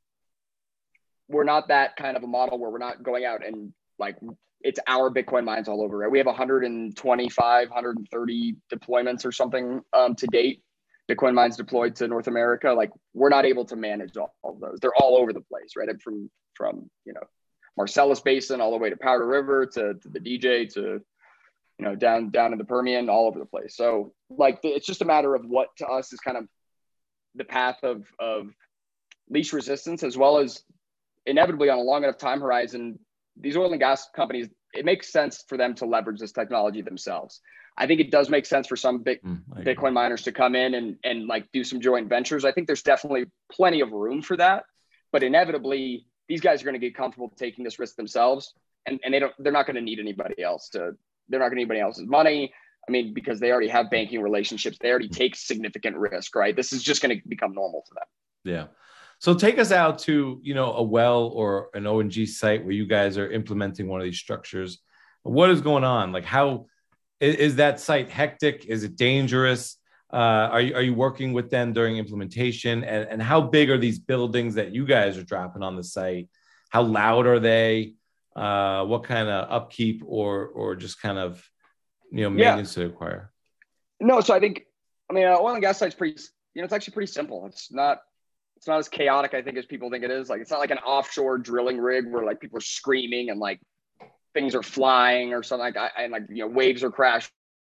we're not that kind of a model where we're not going out and like, it's our Bitcoin mines all over, right? We have one hundred twenty-five, one hundred thirty deployments or something um, to date, Bitcoin mines deployed to North America. Like we're not able to manage all, all of those. They're all over the place, right? From, from, you know, Marcellus Basin all the way to Powder River to, to the D J to, you know, down, down in the Permian, all over the place. So like, it's just a matter of what to us is kind of the path of, of least resistance, as well as inevitably on a long enough time horizon, these oil and gas companies, it makes sense for them to leverage this technology themselves. I think it does make sense for some big mm, Bitcoin miners to come in and, and like do some joint ventures. I think there's definitely plenty of room for that, but inevitably these guys are going to get comfortable taking this risk themselves, and, and they don't, they're not going to need anybody else to, they're not going to need anybody else's money. I mean, because they already have banking relationships, they already take significant risk, right? This is just going to become normal to them. Yeah. So take us out to, you know, a well or an O N G site where you guys are implementing one of these structures. What is going on? Like, how is, is that site hectic? Is it dangerous? Uh, are you are you working with them during implementation? And, and how big are these buildings that you guys are dropping on the site? How loud are they? Uh, what kind of upkeep or or just kind of, you know, maintenance Yeah. to require? No, so I think, I mean, uh, oil and gas site's pretty, you know, it's actually pretty simple. It's not, it's not as chaotic, I think, as people think it is. Like, it's not like an offshore drilling rig where like people are screaming and like things are flying or something like that, and like, you know, waves are crashing.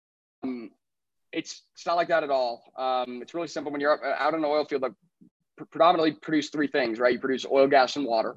Um, it's it's not like that at all. Um, it's really simple. When you're up, out in an oil field, like pr- predominantly produce three things, right? You produce oil, gas, and water,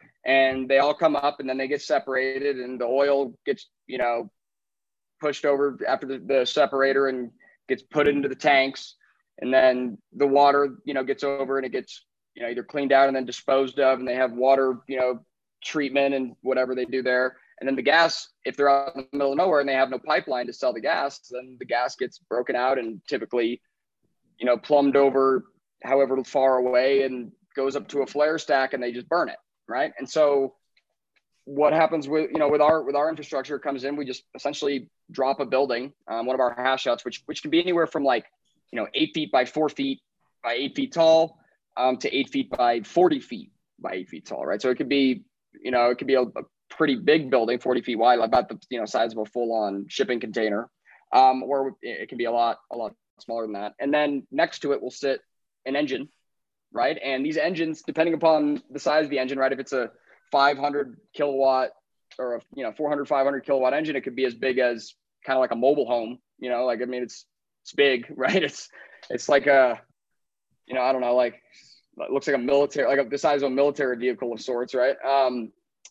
and they all come up and then they get separated, and the oil gets, you know, pushed over after the, the separator and gets put into the tanks, and then the water, you know, gets over and it gets, you know, either cleaned out and then disposed of, and they have water, you know, treatment and whatever they do there. And then the gas, if they're out in the middle of nowhere and they have no pipeline to sell the gas, then the gas gets broken out and typically, you know, plumbed over however far away and goes up to a flare stack and they just burn it, right? And so what happens with, you know, with our with our infrastructure comes in, we just essentially drop a building, um, one of our hash outs, which which can be anywhere from like, you know, eight feet by four feet by eight feet tall, um, to eight feet by forty feet by eight feet tall, right? So it could be, you know, it could be a, a pretty big building, forty feet wide, about the, you know, size of a full-on shipping container, um, or it can be a lot a lot smaller than that. And then next to it will sit an engine, right? And these engines, depending upon the size of the engine, right? If it's a five hundred kilowatt or a, you know, four hundred, five hundred kilowatt engine, it could be as big as kind of like a mobile home, you know, like, I mean, it's, it's big, right? It's, it's like a, you know, I don't know, like, it looks like a military, like a, the size of a military vehicle of sorts, right? Um,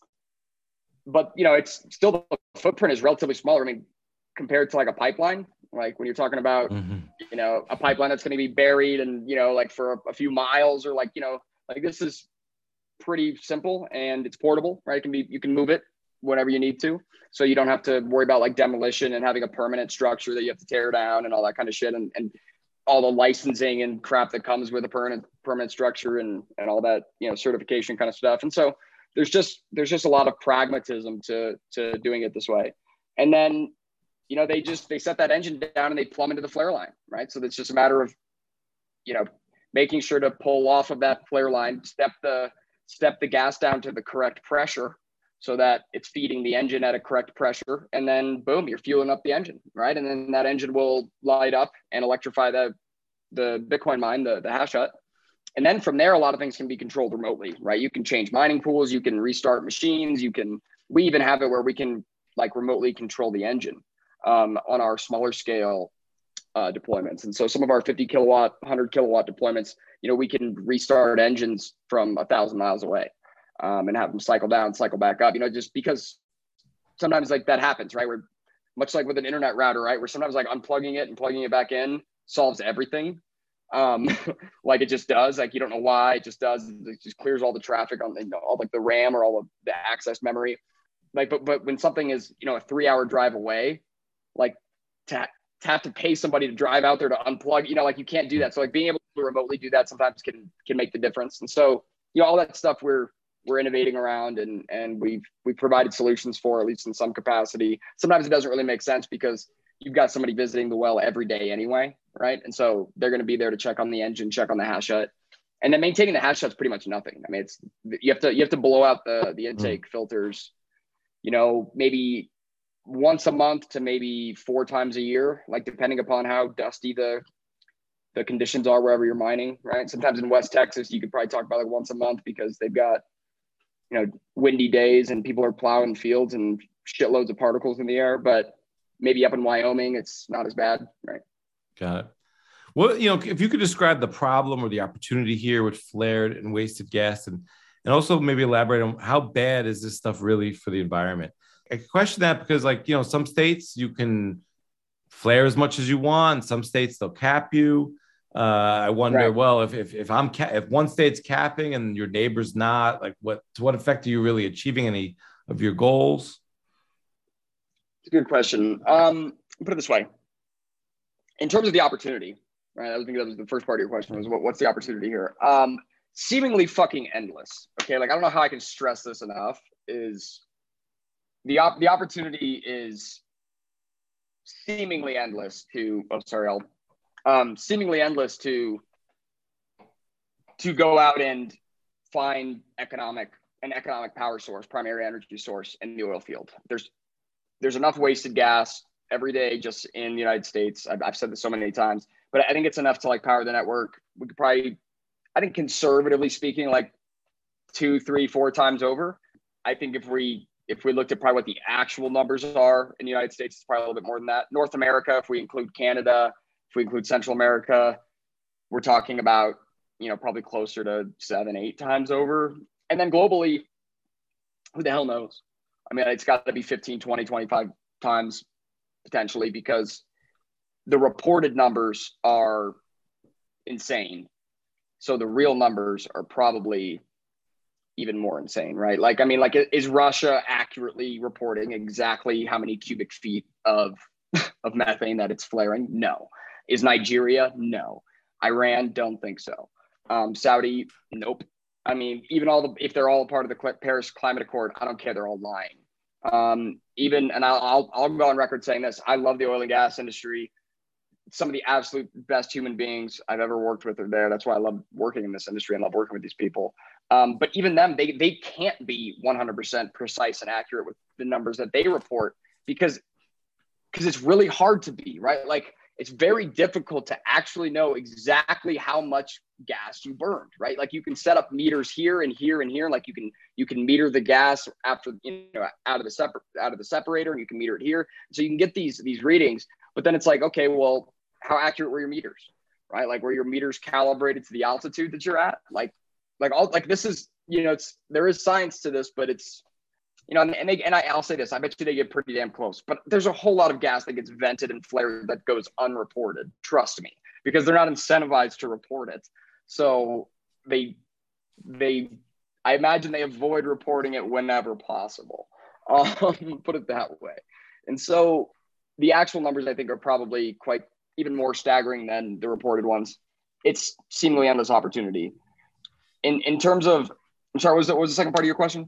but, you know, it's still, the footprint is relatively smaller. I mean, compared to like a pipeline, like when you're talking about, Mm-hmm. you know, a pipeline that's going to be buried and, you know, like for a, a few miles, or like, you know, like this is pretty simple and it's portable, right? It can be, you can move it whenever you need to. So you don't have to worry about like demolition and having a permanent structure that you have to tear down and all that kind of shit. And, and all the licensing and crap that comes with a permanent, permanent structure and, and all that, you know, certification kind of stuff. And so there's just, there's just a lot of pragmatism to, to doing it this way. And then, you know, they just, they set that engine down and they plumb into the flare line, right? So it's just a matter of, you know, making sure to pull off of that flare line, step the, step the gas down to the correct pressure so that it's feeding the engine at a correct pressure. And then boom, you're fueling up the engine, right? And then that engine will light up and electrify the, the Bitcoin mine, the, the hash hut. And then from there, a lot of things can be controlled remotely, right? You can change mining pools, you can restart machines, you can, we even have it where we can like remotely control the engine um, on our smaller scale uh, deployments. And so some of our fifty kilowatt, one hundred kilowatt deployments, you know, we can restart engines from a thousand miles away um, and have them cycle down, cycle back up, you know, just because sometimes like that happens, right? We're much like with an internet router, right? Where sometimes like unplugging it and plugging it back in solves everything. Um, like it just does, like, you don't know why, it just does, it just clears all the traffic on, you know, all like the RAM or all of the access memory. Like, but, but when something is, you know, a three hour drive away, like to, to have to pay somebody to drive out there to unplug, you know, like you can't do that. So like being able to remotely do that sometimes can, can make the difference. And so, you know, all that stuff we're, we're innovating around and, and we've, we've provided solutions for, at least in some capacity. Sometimes it doesn't really make sense because you've got somebody visiting the well every day anyway, right? And so they're going to be there to check on the engine, check on the hash hut, and then maintaining the hash hut's pretty much nothing. I mean, it's, you have to, you have to blow out the, the intake mm. filters, you know, maybe once a month to maybe four times a year, like depending upon how dusty the, the conditions are wherever you're mining, right? Sometimes in West Texas, you could probably talk about like once a month because they've got, you know, windy days and people are plowing fields and shitloads of particles in the air, but maybe up in Wyoming, it's not as bad, right? Got it. Well, you know, if you could describe the problem or the opportunity here with flared and wasted gas, and and also maybe elaborate on how bad is this stuff really for the environment? I question that because, like, you know, some states you can flare as much as you want. Some states they'll cap you. Uh, I wonder, right. well, if if if I'm ca- if one state's capping and your neighbor's not, like, what to what effect are you really achieving any of your goals? It's a good question. Um, put it this way. In terms of the opportunity, right? I think that was the first part of your question was what, what's the opportunity here? Um, seemingly fucking endless. Okay, like I don't know how I can stress this enough. Is the op- the opportunity is seemingly endless to. Oh, sorry, I'll um, seemingly endless to to go out and find economic an economic power source, primary energy source in the oil field. There's there's enough wasted gas every day just in the United States. I've, I've said this so many times, but I think it's enough to like power the network. We could probably, I think conservatively speaking, like two, three, four times over. I think if we if we looked at probably what the actual numbers are in the United States, it's probably a little bit more than that. North America, if we include Canada, if we include Central America, we're talking about, you know, probably closer to seven, eight times over. And then globally, who the hell knows? I mean, it's got to be fifteen, twenty, twenty-five times potentially, because the reported numbers are insane. So the real numbers are probably even more insane, right? Like, I mean, like, is Russia accurately reporting exactly how many cubic feet of, of methane that it's flaring? No. Is Nigeria? No. Iran? Don't think so. Um, Saudi? Nope. I mean, even all the, if they're all a part of the Paris Climate Accord, I don't care. They're all lying. Um, even, and I'll, I'll, I'll go on record saying this. I love the oil and gas industry. Some of the absolute best human beings I've ever worked with are there. That's why I love working in this industry and love working with these people. Um, but even them, they, they can't be one hundred percent precise and accurate with the numbers that they report, because, because it's really hard to be, right? Like, it's very difficult to actually know exactly how much gas you burned, right? Like, you can set up meters here and here and here. Like, you can, you can meter the gas after, you know, out of the separate, out of the separator, and you can meter it here. So you can get these, these readings, but then it's like, okay, well, how accurate were your meters, right? Like, were your meters calibrated to the altitude that you're at? Like, like all, like this is, you know, it's, there is science to this, but it's, you know, and they, and I, I'll say this, I bet you they get pretty damn close, but there's a whole lot of gas that gets vented and flared that goes unreported. Trust me, because they're not incentivized to report it. So they, they, I imagine they avoid reporting it whenever possible. Um, put it that way. And so the actual numbers, I think, are probably quite even more staggering than the reported ones. It's seemingly endless opportunity. In in terms of, I'm sorry, what was, the, what was the second part of your question?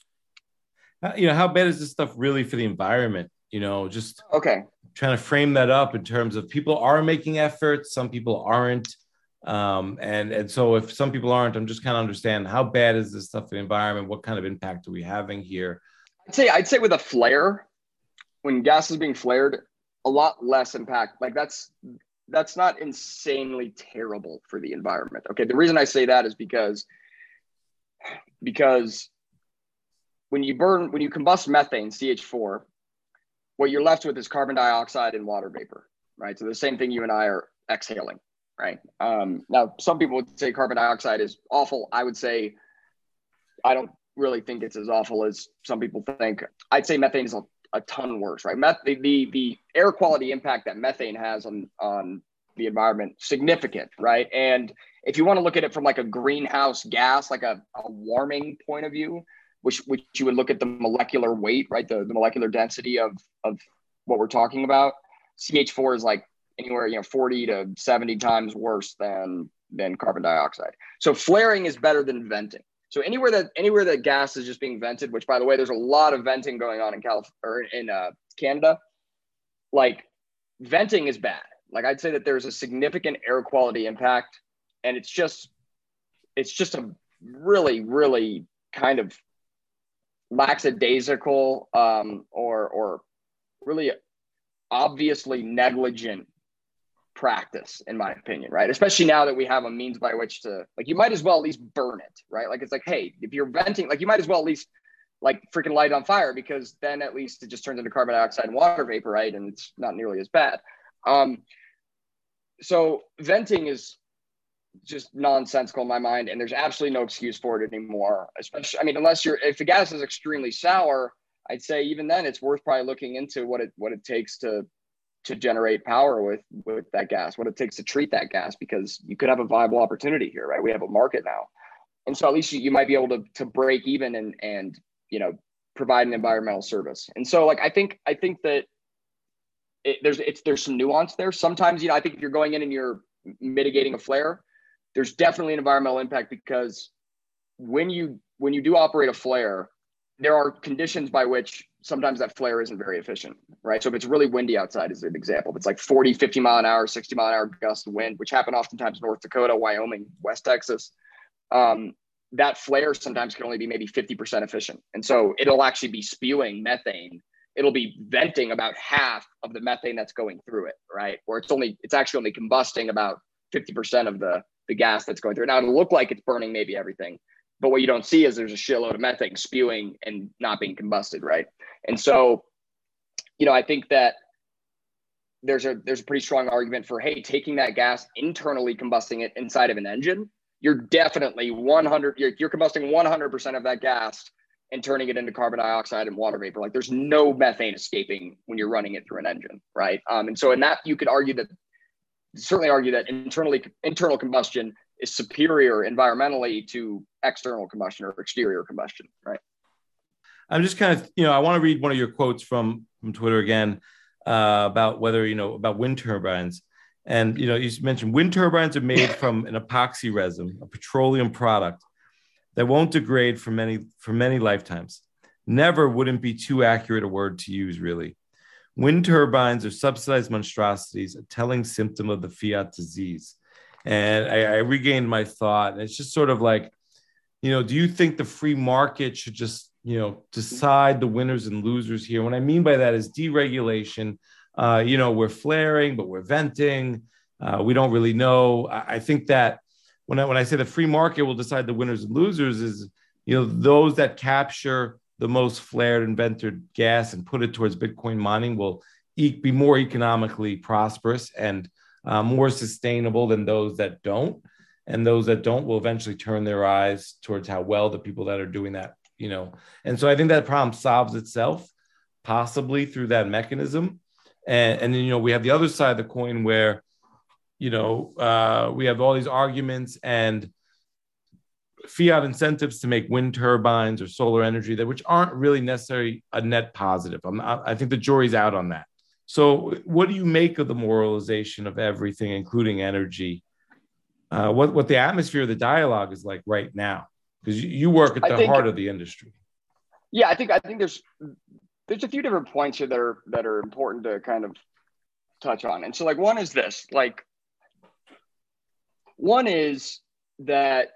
You know, how bad is this stuff really for the environment? You know, just okay, trying to frame that up in terms of people are making efforts, some people aren't. Um, and, and so if some people aren't, I'm just kind of understand how bad is this stuff for the environment? What kind of impact are we having here? I'd say, I'd say with a flare, when gas is being flared, a lot less impact. Like that's, that's not insanely terrible for the environment. Okay. The reason I say that is because, because when you burn, when you combust methane, C H four, what you're left with is carbon dioxide and water vapor, right? So the same thing you and I are exhaling, right? Um, now, some people would say carbon dioxide is awful. I would say, I don't really think it's as awful as some people think. I'd say methane is a, a ton worse, right? Meth- the, the, the air quality impact that methane has on, on the environment, significant, right? And if you want to look at it from like a greenhouse gas, like a, a warming point of view, which which you would look at the molecular weight, right? The, the molecular density of, of what we're talking about. C H four is like anywhere, you know, forty to seventy times worse than, than carbon dioxide. So flaring is better than venting. So anywhere that anywhere that gas is just being vented, which by the way, there's a lot of venting going on in California or in uh, Canada, like venting is bad. Like I'd say that there's a significant air quality impact, and it's just, it's just a really, really kind of lackadaisical um, or or really obviously negligent practice, in my opinion, right? Especially now that we have a means by which to, like, you might as well at least burn it, right? Like, it's like, hey, if you're venting, like, you might as well at least like freaking light it on fire, because then at least it just turns into carbon dioxide and water vapor, right? And it's not nearly as bad. Um, so venting is just nonsensical in my mind, and there's absolutely no excuse for it anymore. Especially, I mean, unless you're, if the gas is extremely sour, I'd say even then it's worth probably looking into what it what it takes to to generate power with with that gas, what it takes to treat that gas, because you could have a viable opportunity here, right? We have a market now, and so at least you, you might be able to to break even and and you know provide an environmental service. And so like I think I think that it, there's it's there's some nuance there. Sometimes, you know, I think if you're going in and you're mitigating a flare, there's definitely an environmental impact because when you when you do operate a flare, there are conditions by which sometimes that flare isn't very efficient, right? So if it's really windy outside, as an example, if it's like forty, fifty mile an hour, sixty mile an hour gust of wind, which happen oftentimes in North Dakota, Wyoming, West Texas, um, that flare sometimes can only be maybe fifty percent efficient. And so it'll actually be spewing methane. It'll be venting about half of the methane that's going through it, right? Or it's only, it's actually only combusting about fifty percent of the, the gas that's going through it. Now it'll look like it's burning maybe everything, but what you don't see is there's a shitload of methane spewing and not being combusted, right? And so, you know, I think that there's a there's a pretty strong argument for, hey, taking that gas, internally combusting it inside of an engine, you're definitely one hundred, you're, you're combusting one hundred percent of that gas and turning it into carbon dioxide and water vapor. Like there's no methane escaping when you're running it through an engine, right? Um, and so in that, you could argue that, certainly argue that internally internal combustion is superior environmentally to external combustion or exterior combustion, right? I'm just kind of, you know, I want to read one of your quotes from, from Twitter again uh, about whether, you know, about wind turbines. And, you know, you mentioned wind turbines are made from an epoxy resin, a petroleum product that won't degrade for many, for many lifetimes. Never wouldn't be too accurate a word to use, really. Wind turbines are subsidized monstrosities, a telling symptom of the fiat disease. And I, I regained my thought. And it's just sort of like, you know, do you think the free market should just, you know, decide the winners and losers here? What I mean by that is deregulation. Uh, you know, we're flaring, but we're venting. Uh, we don't really know. I, I think that when I, when I say the free market will decide the winners and losers is, you know, those that capture the most flared and vented gas and put it towards Bitcoin mining will e- be more economically prosperous and uh, more sustainable than those that don't. And those that don't will eventually turn their eyes towards how well the people that are doing that, you know. And so I think that problem solves itself, possibly through that mechanism. And, and then, you know, we have the other side of the coin where, you know, uh, we have all these arguments and fiat incentives to make wind turbines or solar energy that which aren't really necessarily a net positive. I'm not, I think the jury's out on that. So what do you make of the moralization of everything, including energy? Uh, what, what the atmosphere of the dialogue is like right now, because you, you work at the think, heart of the industry. Yeah, I think I think there's there's a few different points here that are that are important to kind of touch on. And so like one is this, like one is that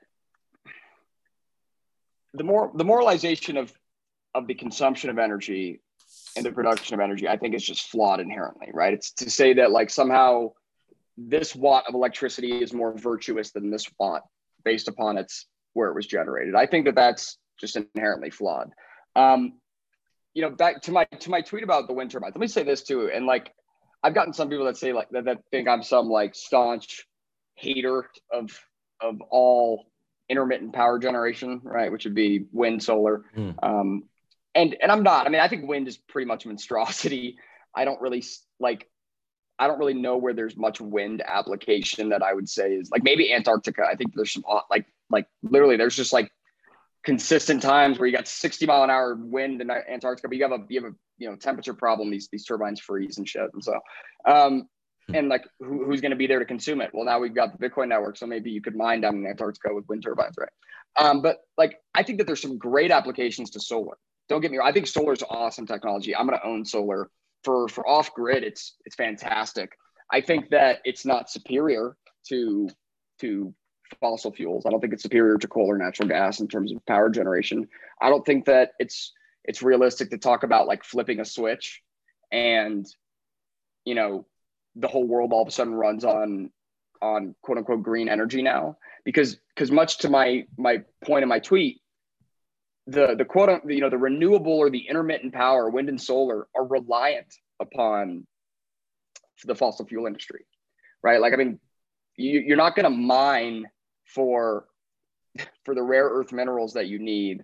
the more the moralization of of the consumption of energy and the production of energy, I think is just flawed inherently, right? It's to say that like somehow this watt of electricity is more virtuous than this watt based upon its where it was generated. I think that that's just inherently flawed. Um, you know, back to my to my tweet about the wind turbines. Let me say this too, and like I've gotten some people that say like that, that think I'm some like staunch hater of of all intermittent power generation, right? Which would be wind, solar, mm. um, and and I'm not. I mean, I think wind is pretty much a monstrosity. I don't really like. I don't really know where there's much wind application that I would say is like maybe Antarctica. I think there's some like like literally there's just like consistent times where you got sixty mile an hour wind in Antarctica, but you have a you have a you know temperature problem. These these turbines freeze and shit, and so um, and like who, who's going to be there to consume it? Well, now we've got the Bitcoin network, so maybe you could mine down in Antarctica with wind turbines, right? Um, but like I think that there's some great applications to solar. Don't get me wrong. I think solar is awesome technology. I'm going to own solar. For, for off grid, it's it's fantastic. I think that it's not superior to to fossil fuels. I don't think it's superior to coal or natural gas in terms of power generation. I don't think that it's it's realistic to talk about like flipping a switch and you know the whole world all of a sudden runs on on quote unquote green energy now, because because much to my my point in my tweet, the the quote you know the renewable or the intermittent power, wind and solar, are reliant upon the fossil fuel industry, right? Like I mean, you, you're not going to mine for for the rare earth minerals that you need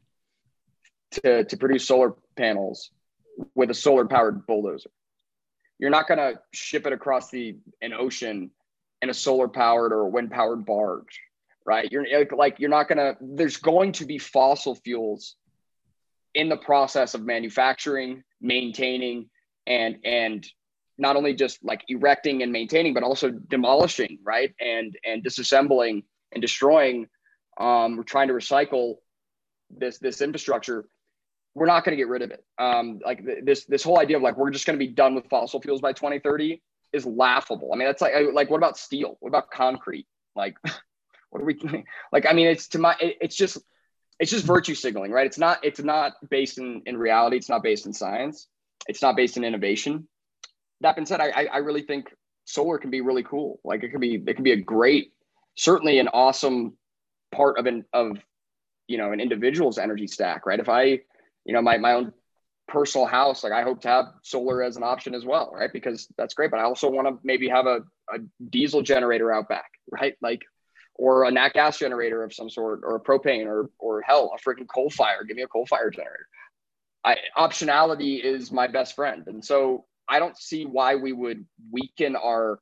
to to produce solar panels with a solar powered bulldozer. You're not going to ship it across the an ocean in a solar powered or wind powered barge, right? You're like you're not going to. There's going to be fossil fuels in the process of manufacturing, maintaining, and and not only just like erecting and maintaining, but also demolishing, right? And and disassembling and destroying, um, we're trying to recycle this this infrastructure, we're not going to get rid of it. Um, like th- this this whole idea of like we're just going to be done with fossil fuels by twenty thirty is laughable. I mean, that's like like what about steel? What about concrete? Like, what are we like? I mean, it's to my it, it's just it's just virtue signaling, right? It's not it's not based in in reality. It's not based in science. It's not based in innovation. That being said, I I really think solar can be really cool. Like it can be it can be a great, certainly an awesome part of an of you know an individual's energy stack, right? If I you know my my own personal house, like I hope to have solar as an option as well, right? Because that's great, but I also want to maybe have a, a diesel generator out back, right? Like, or a nat gas generator of some sort, or a propane, or or hell, a freaking coal fire. Give me a coal fire generator. I, optionality is my best friend, and so I don't see why we would weaken our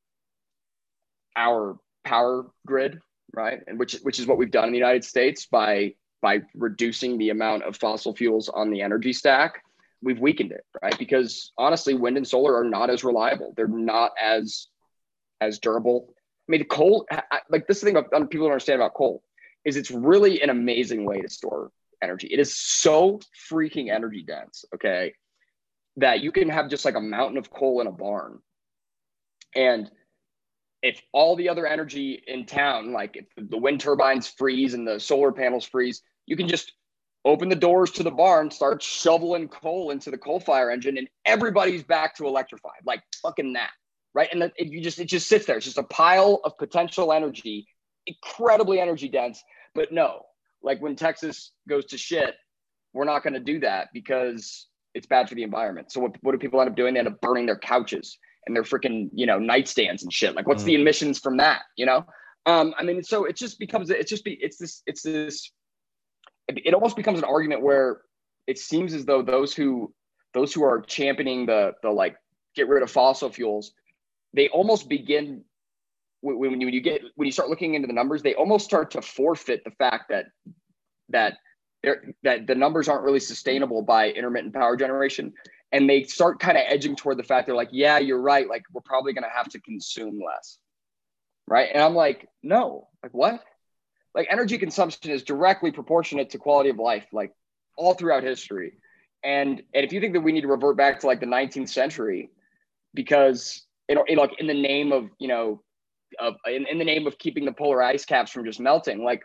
our power grid, right? And which which is what we've done in the United States by by reducing the amount of fossil fuels on the energy stack. We've weakened it, right? Because honestly, wind and solar are not as reliable. They're not as as durable. I mean, coal, like this thing about, people don't understand about coal is it's really an amazing way to store energy. It is so freaking energy dense, okay, that you can have just like a mountain of coal in a barn. And if all the other energy in town, like if the wind turbines freeze and the solar panels freeze, you can just open the doors to the barn, start shoveling coal into the coal fire engine, and everybody's back to electrified, like fucking that, right? And if you just, it just sits there. It's just a pile of potential energy, incredibly energy dense. But no, like when Texas goes to shit, we're not going to do that because it's bad for the environment. So what, what do people end up doing? They end up burning their couches and their freaking, you know, nightstands and shit. Like, what's mm. the emissions from that? You know, um, I mean, so it just becomes, it's just be, it's this, it's this, it, it almost becomes an argument where it seems as though those who, those who are championing the, the like, get rid of fossil fuels, they almost begin when, when you, when you get, when you start looking into the numbers, they almost start to forfeit the fact that, that they're, that the numbers aren't really sustainable by intermittent power generation. And they start kind of edging toward the fact they're like, yeah, you're right. Like, we're probably going to have to consume less. Right. And I'm like, no, like what? Like energy consumption is directly proportionate to quality of life, like all throughout history. And, and if you think that we need to revert back to like the nineteenth century, because you know, in, like in the name of, you know, of, in, in the name of keeping the polar ice caps from just melting, like,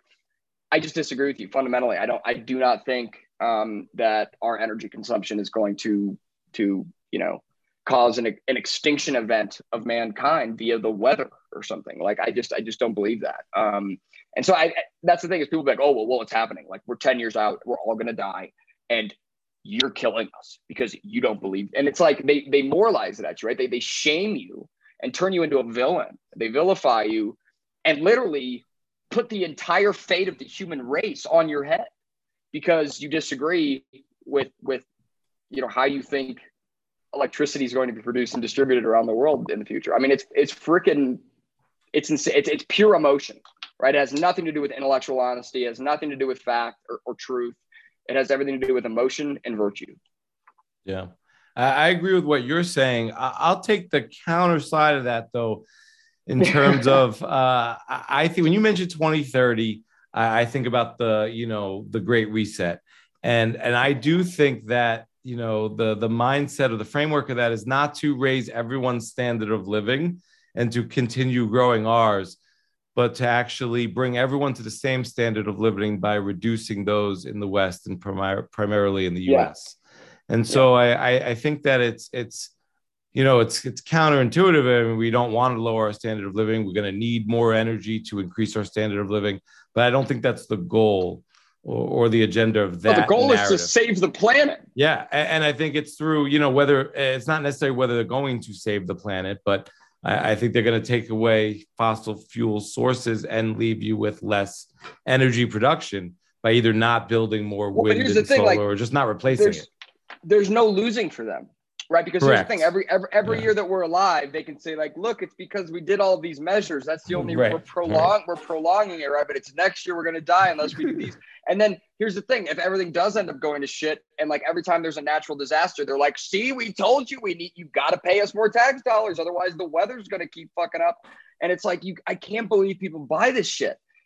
I just disagree with you fundamentally. I don't, I do not think um, that our energy consumption is going to, to, you know, cause an, an extinction event of mankind via the weather or something. Like, I just, I just don't believe that. Um, and so I, that's the thing is people be like, oh, well, well, it's happening. Like we're ten years out, we're all going to die. And you're killing us because you don't believe. And it's like, they, they moralize it at you, right? They, they shame you and turn you into a villain. They vilify you and literally put the entire fate of the human race on your head because you disagree with, with, you know, how you think electricity is going to be produced and distributed around the world in the future. I mean, it's, it's freaking, it's insane. It's, it's pure emotion, right? It has nothing to do with intellectual honesty. It has nothing to do with fact or, or truth. It has everything to do with emotion and virtue. Yeah. I agree with what you're saying. I'll take the counter side of that though, in terms of, uh, I think when you mentioned twenty thirty, I think about the, you know, the Great Reset. And, and I do think that, you know, the, the mindset or the framework of that is not to raise everyone's standard of living and to continue growing ours, but to actually bring everyone to the same standard of living by reducing those in the West and primar- primarily in the U S. Yeah. And so yeah. I, I think that it's, it's, you know, it's, it's counterintuitive. I mean, we don't want to lower our standard of living. We're going to need more energy to increase our standard of living, but I don't think that's the goal or, or the agenda of that. Well, the goal narrative. is to save the planet. Yeah. And, and I think it's through, you know, whether it's not necessarily whether they're going to save the planet, but I, I think they're going to take away fossil fuel sources and leave you with less energy production by either not building more well, wind and thing, solar like, or just not replacing there's, it. There's no losing for them. Right. Because Correct. Here's the thing, every every, every yeah. year that we're alive, they can say like, look, it's because we did all of these measures. That's the only right. we're prolong right. we're prolonging it, right? But it's next year we're gonna die unless we do these. And then here's the thing, if everything does end up going to shit, and like every time there's a natural disaster, they're like, see, we told you we need you gotta pay us more tax dollars, otherwise the weather's gonna keep fucking up. And it's like you I can't believe people buy this shit.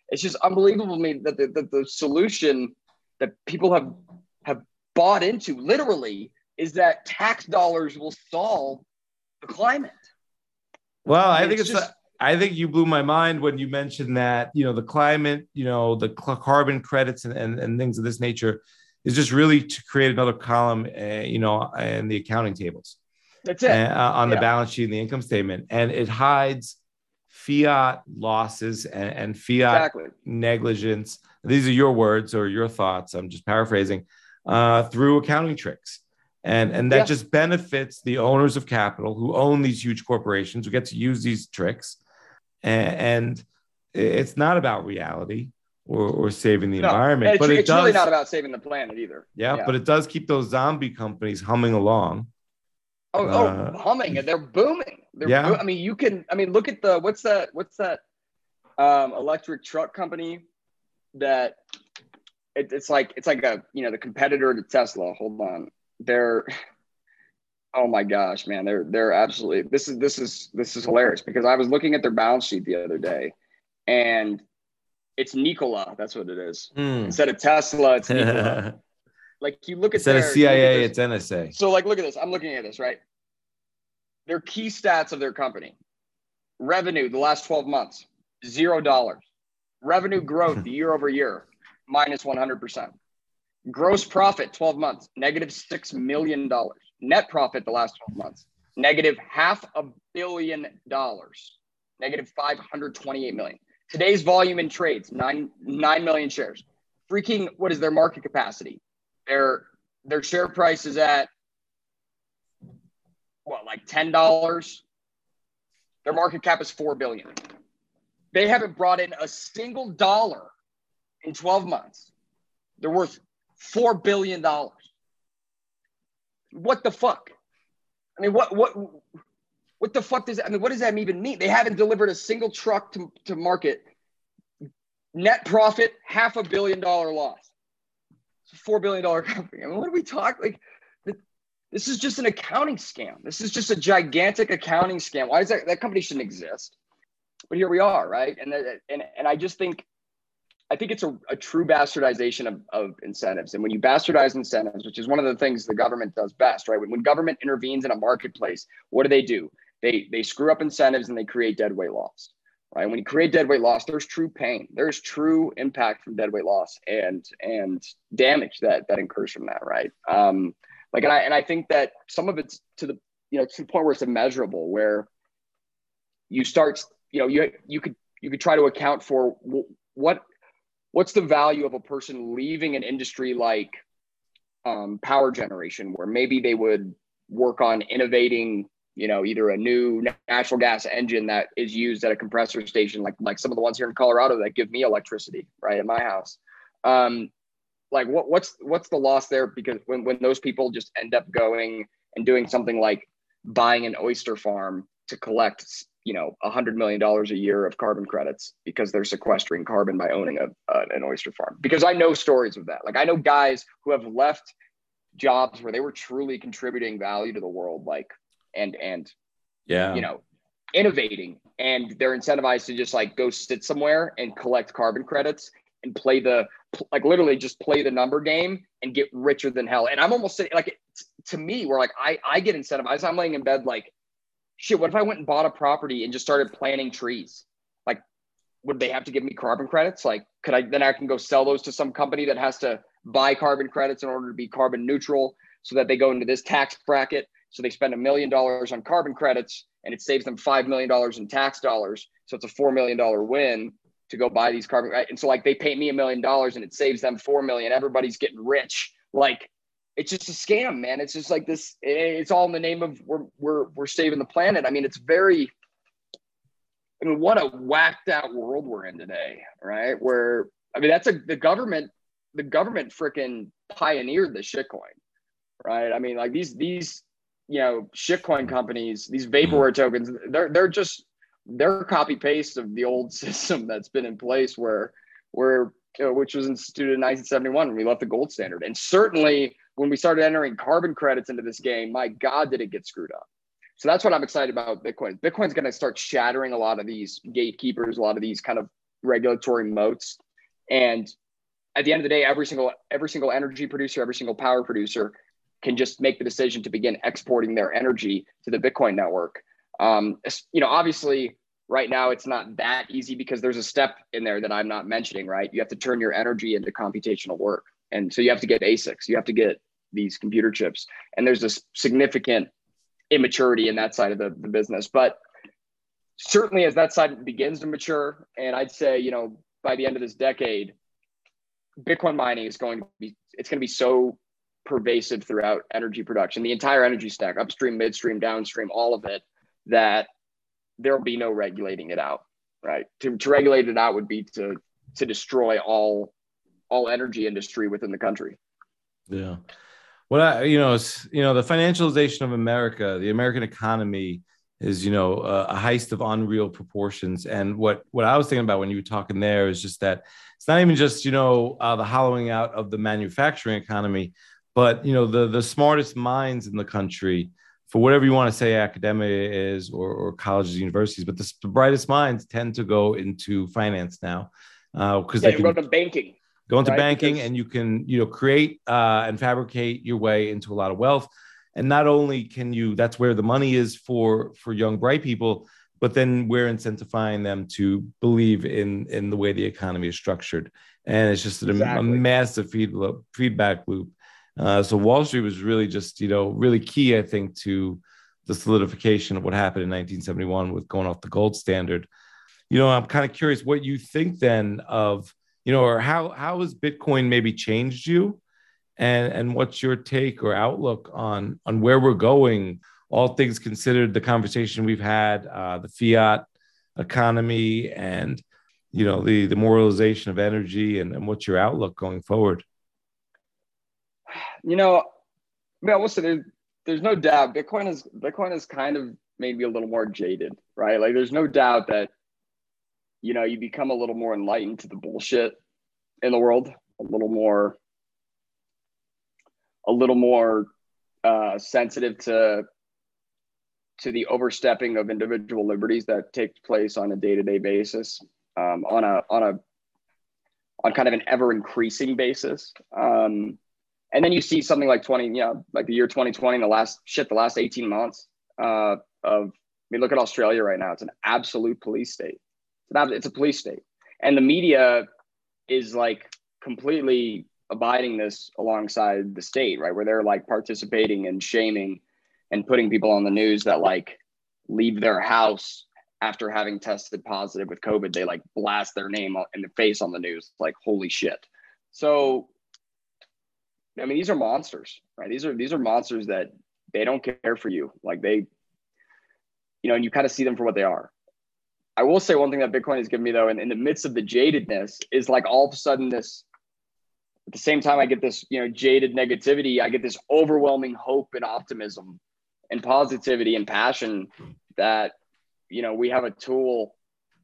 it's just unbelievable to me that the, that the solution that people have have bought into literally is that tax dollars will solve the climate. Well, I, I mean, think it's, it's just, a, I think you blew my mind when you mentioned that, you know, the climate, you know, the cl- carbon credits and, and, and things of this nature is just really to create another column, uh, you know, in the accounting tables. that's it. Uh, on the yeah. balance sheet and the income statement. And it hides fiat losses and, and fiat Exactly. negligence. These are your words or your thoughts. I'm just paraphrasing uh, through accounting tricks. And, and that Yeah. just benefits the owners of capital who own these huge corporations who get to use these tricks. And, and it's not about reality or, or saving the No, environment, it's, but it it's does. really not about saving the planet either. Yeah, yeah. but it does keep those zombie companies humming along. Oh, Uh, oh, humming, and they're booming. They're yeah. bo- I mean, you can. I mean, look at the what's that? What's that? Um, electric truck company that it, it's like it's like a you know the competitor to Tesla. Hold on, they're. Oh my gosh, man, they're they're absolutely. This is this is this is hilarious because I was looking at their balance sheet the other day, and it's Nikola. That's what it is. Mm. Instead of Tesla, it's Nikola. Like you look at Instead their, of C I A, this, it's N S A. So like, look at this. I'm looking at this, right? Their key stats of their company. Revenue, the last twelve months, zero dollars. Revenue growth year over year, minus one hundred percent. Gross profit, twelve months, negative six million dollars. Net profit the last twelve months, negative half a billion dollars, negative five hundred twenty-eight million. Today's volume in trades, nine, nine million shares. Freaking, what is their market capacity? Their their share price is at what, like ten dollars? Their market cap is four billion dollars. They haven't brought in a single dollar in twelve months. They're worth four billion dollars. What the fuck? I mean, what what what the fuck does that, I mean, what does that even mean? They haven't delivered a single truck to, to market. Net profit, half a billion dollar loss. It's a four billion dollar company. I mean, what are we talking? Like, this is just an accounting scam. This is just a gigantic accounting scam. Why does that, that company shouldn't exist? But here we are, right? And and and I just think, I think it's a, a true bastardization of, of incentives. And when you bastardize incentives, which is one of the things the government does best, right? When, when government intervenes in a marketplace, what do they do? They they screw up incentives and they create deadweight loss, right? When you create deadweight loss, there's true pain. There's true impact from deadweight loss and and damage that that incurs from that, right? Um, like, and I and I think that some of it's to the you know to the point where it's immeasurable, where you start, you know, you you could you could try to account for what. What's the value of a person leaving an industry like um, power generation, where maybe they would work on innovating, you know, either a new natural gas engine that is used at a compressor station, like like some of the ones here in Colorado that give me electricity, right, at my house. Um, like what what's what's the loss there? Because when when those people just end up going and doing something like buying an oyster farm to collect, you know, a hundred million dollars a year of carbon credits because they're sequestering carbon by owning a, uh, an oyster farm. Because I know stories of that. Like I know guys who have left jobs where they were truly contributing value to the world, like, and, and, yeah, you know, innovating, and they're incentivized to just like go sit somewhere and collect carbon credits and play the, like literally just play the number game and get richer than hell. And I'm almost saying, like, to me, where like I, I get incentivized. I'm laying in bed like, shit, what if I went and bought a property and just started planting trees? Like, would they have to give me carbon credits? Like, could I, then I can go sell those to some company that has to buy carbon credits in order to be carbon neutral so that they go into this tax bracket. So they spend a million dollars on carbon credits and it saves them five million dollars in tax dollars. So it's a four million dollars win to go buy these carbon. Right? And so like they pay me a million dollars and it saves them four million. Everybody's getting rich. Like, it's just a scam, man. It's just like this. It's all in the name of we're we're we're saving the planet. I mean, it's very. I mean, what a whacked out world we're in today, right? Where I mean, that's a the government. The government freaking pioneered the shitcoin, right? I mean, like these these you know shitcoin companies, these vaporware tokens. They're they're just they're copy paste of the old system that's been in place where where you know, which was instituted in nineteen seventy-one when we left the gold standard, and certainly. When we started entering carbon credits into this game, my God, did it get screwed up. So that's what I'm excited about Bitcoin. Bitcoin's going to start shattering a lot of these gatekeepers, a lot of these kind of regulatory moats. And at the end of the day, every single every single energy producer, every single power producer can just make the decision to begin exporting their energy to the Bitcoin network. Um, you know, obviously, right now it's not that easy because there's a step in there that I'm not mentioning, right? You have to turn your energy into computational work. And so you have to get A SICs, you have to get these computer chips. And there's a significant immaturity in that side of the, the business. But certainly as that side begins to mature, and I'd say, you know, by the end of this decade, Bitcoin mining is going to be, it's going to be so pervasive throughout energy production, the entire energy stack, upstream, midstream, downstream, all of it, that there'll be no regulating it out, right? To, to regulate it out would be to to destroy all all energy industry within the country. Yeah. Well, I, you know, it's, you know, the financialization of America, the American economy is, you know, uh, a heist of unreal proportions. And what what I was thinking about when you were talking there is just that it's not even just, you know, uh, the hollowing out of the manufacturing economy, but, you know, the the smartest minds in the country, for whatever you want to say academia is, or, or colleges, universities, but the, the brightest minds tend to go into finance now because uh, yeah, they can go to banking. Go into right? banking because- and you can, you know, create uh, and fabricate your way into a lot of wealth. And not only can you, that's where the money is for for young, bright people, but then we're incentivizing them to believe in, in the way the economy is structured. And it's just a, Exactly. a massive feed, feedback loop. Uh, so Wall Street was really just, you know, really key, I think, to the solidification of what happened in nineteen seventy-one with going off the gold standard. You know, I'm kind of curious what you think then of, you know, or how how has Bitcoin maybe changed you, and and what's your take or outlook on on where we're going, all things considered, the conversation we've had, uh, the fiat economy, and you know the the moralization of energy, and, and what's your outlook going forward? You know, man, listen, there's, there's no doubt Bitcoin is Bitcoin has kind of made me a little more jaded, right? Like there's no doubt that, you know, you become a little more enlightened to the bullshit in the world, a little more, a little more uh, sensitive to, to the overstepping of individual liberties that take place on a day-to-day basis, um, on a, on a, on kind of an ever increasing basis. Um, and then you see something like twenty, you know, like the year twenty twenty, the last shit, the last eighteen months uh, of, I mean, look at Australia right now. It's an absolute police state. It's a police state. And the media is like completely abiding this alongside the state, right? Where they're like participating and shaming and putting people on the news that like leave their house after having tested positive with COVID. They like blast their name in the face on the news, like, holy shit. So, I mean, these are monsters, right? These are, these are monsters that they don't care for you. Like they, you know, and you kind of see them for what they are. I will say one thing that Bitcoin has given me though, in, in the midst of the jadedness, is like all of a sudden this, at the same time I get this, you know, jaded negativity, I get this overwhelming hope and optimism and positivity and passion that, you know, we have a tool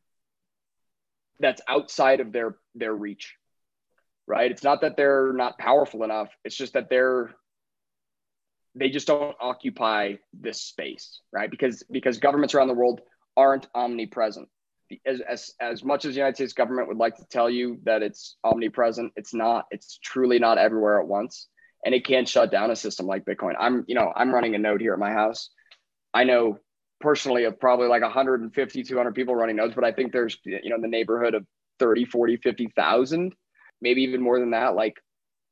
that's outside of their, their reach, right? It's not that they're not powerful enough. It's just that they're, they just don't occupy this space, right? Because, because governments around the world aren't omnipresent. As, as, as much as the United States government would like to tell you that it's omnipresent, it's not. It's truly not everywhere at once. And it can't shut down a system like Bitcoin. I'm, you know, I'm running a node here at my house. I know personally of probably like one hundred fifty, two hundred people running nodes, but I think there's, you know, in the neighborhood of thirty, forty, fifty thousand, maybe even more than that. Like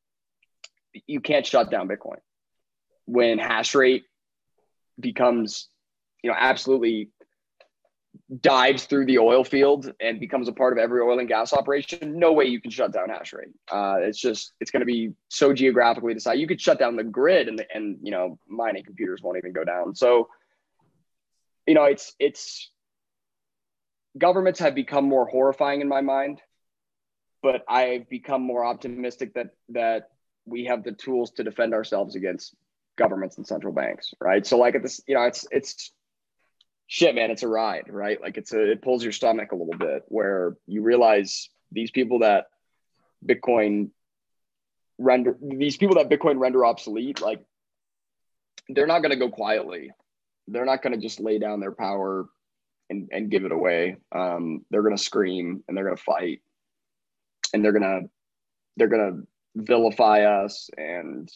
you can't shut down Bitcoin. When hash rate becomes, you know, absolutely dives through the oil field and becomes a part of every oil and gas operation, no way you can shut down hash rate. Uh, it's just, it's going to be so geographically decided. You could shut down the grid and, the, and, you know, mining computers won't even go down. So, you know, it's, it's, governments have become more horrifying in my mind, but I've become more optimistic that, that we have the tools to defend ourselves against governments and central banks. Right. So like at this, you know, it's, it's, shit, man, it's a ride, right? Like it's a, it pulls your stomach a little bit where you realize these people that Bitcoin render, these people that Bitcoin render obsolete, like they're not going to go quietly. They're not going to just lay down their power and, and give it away. Um, they're going to scream and they're going to fight and they're going to, they're going to vilify us. And,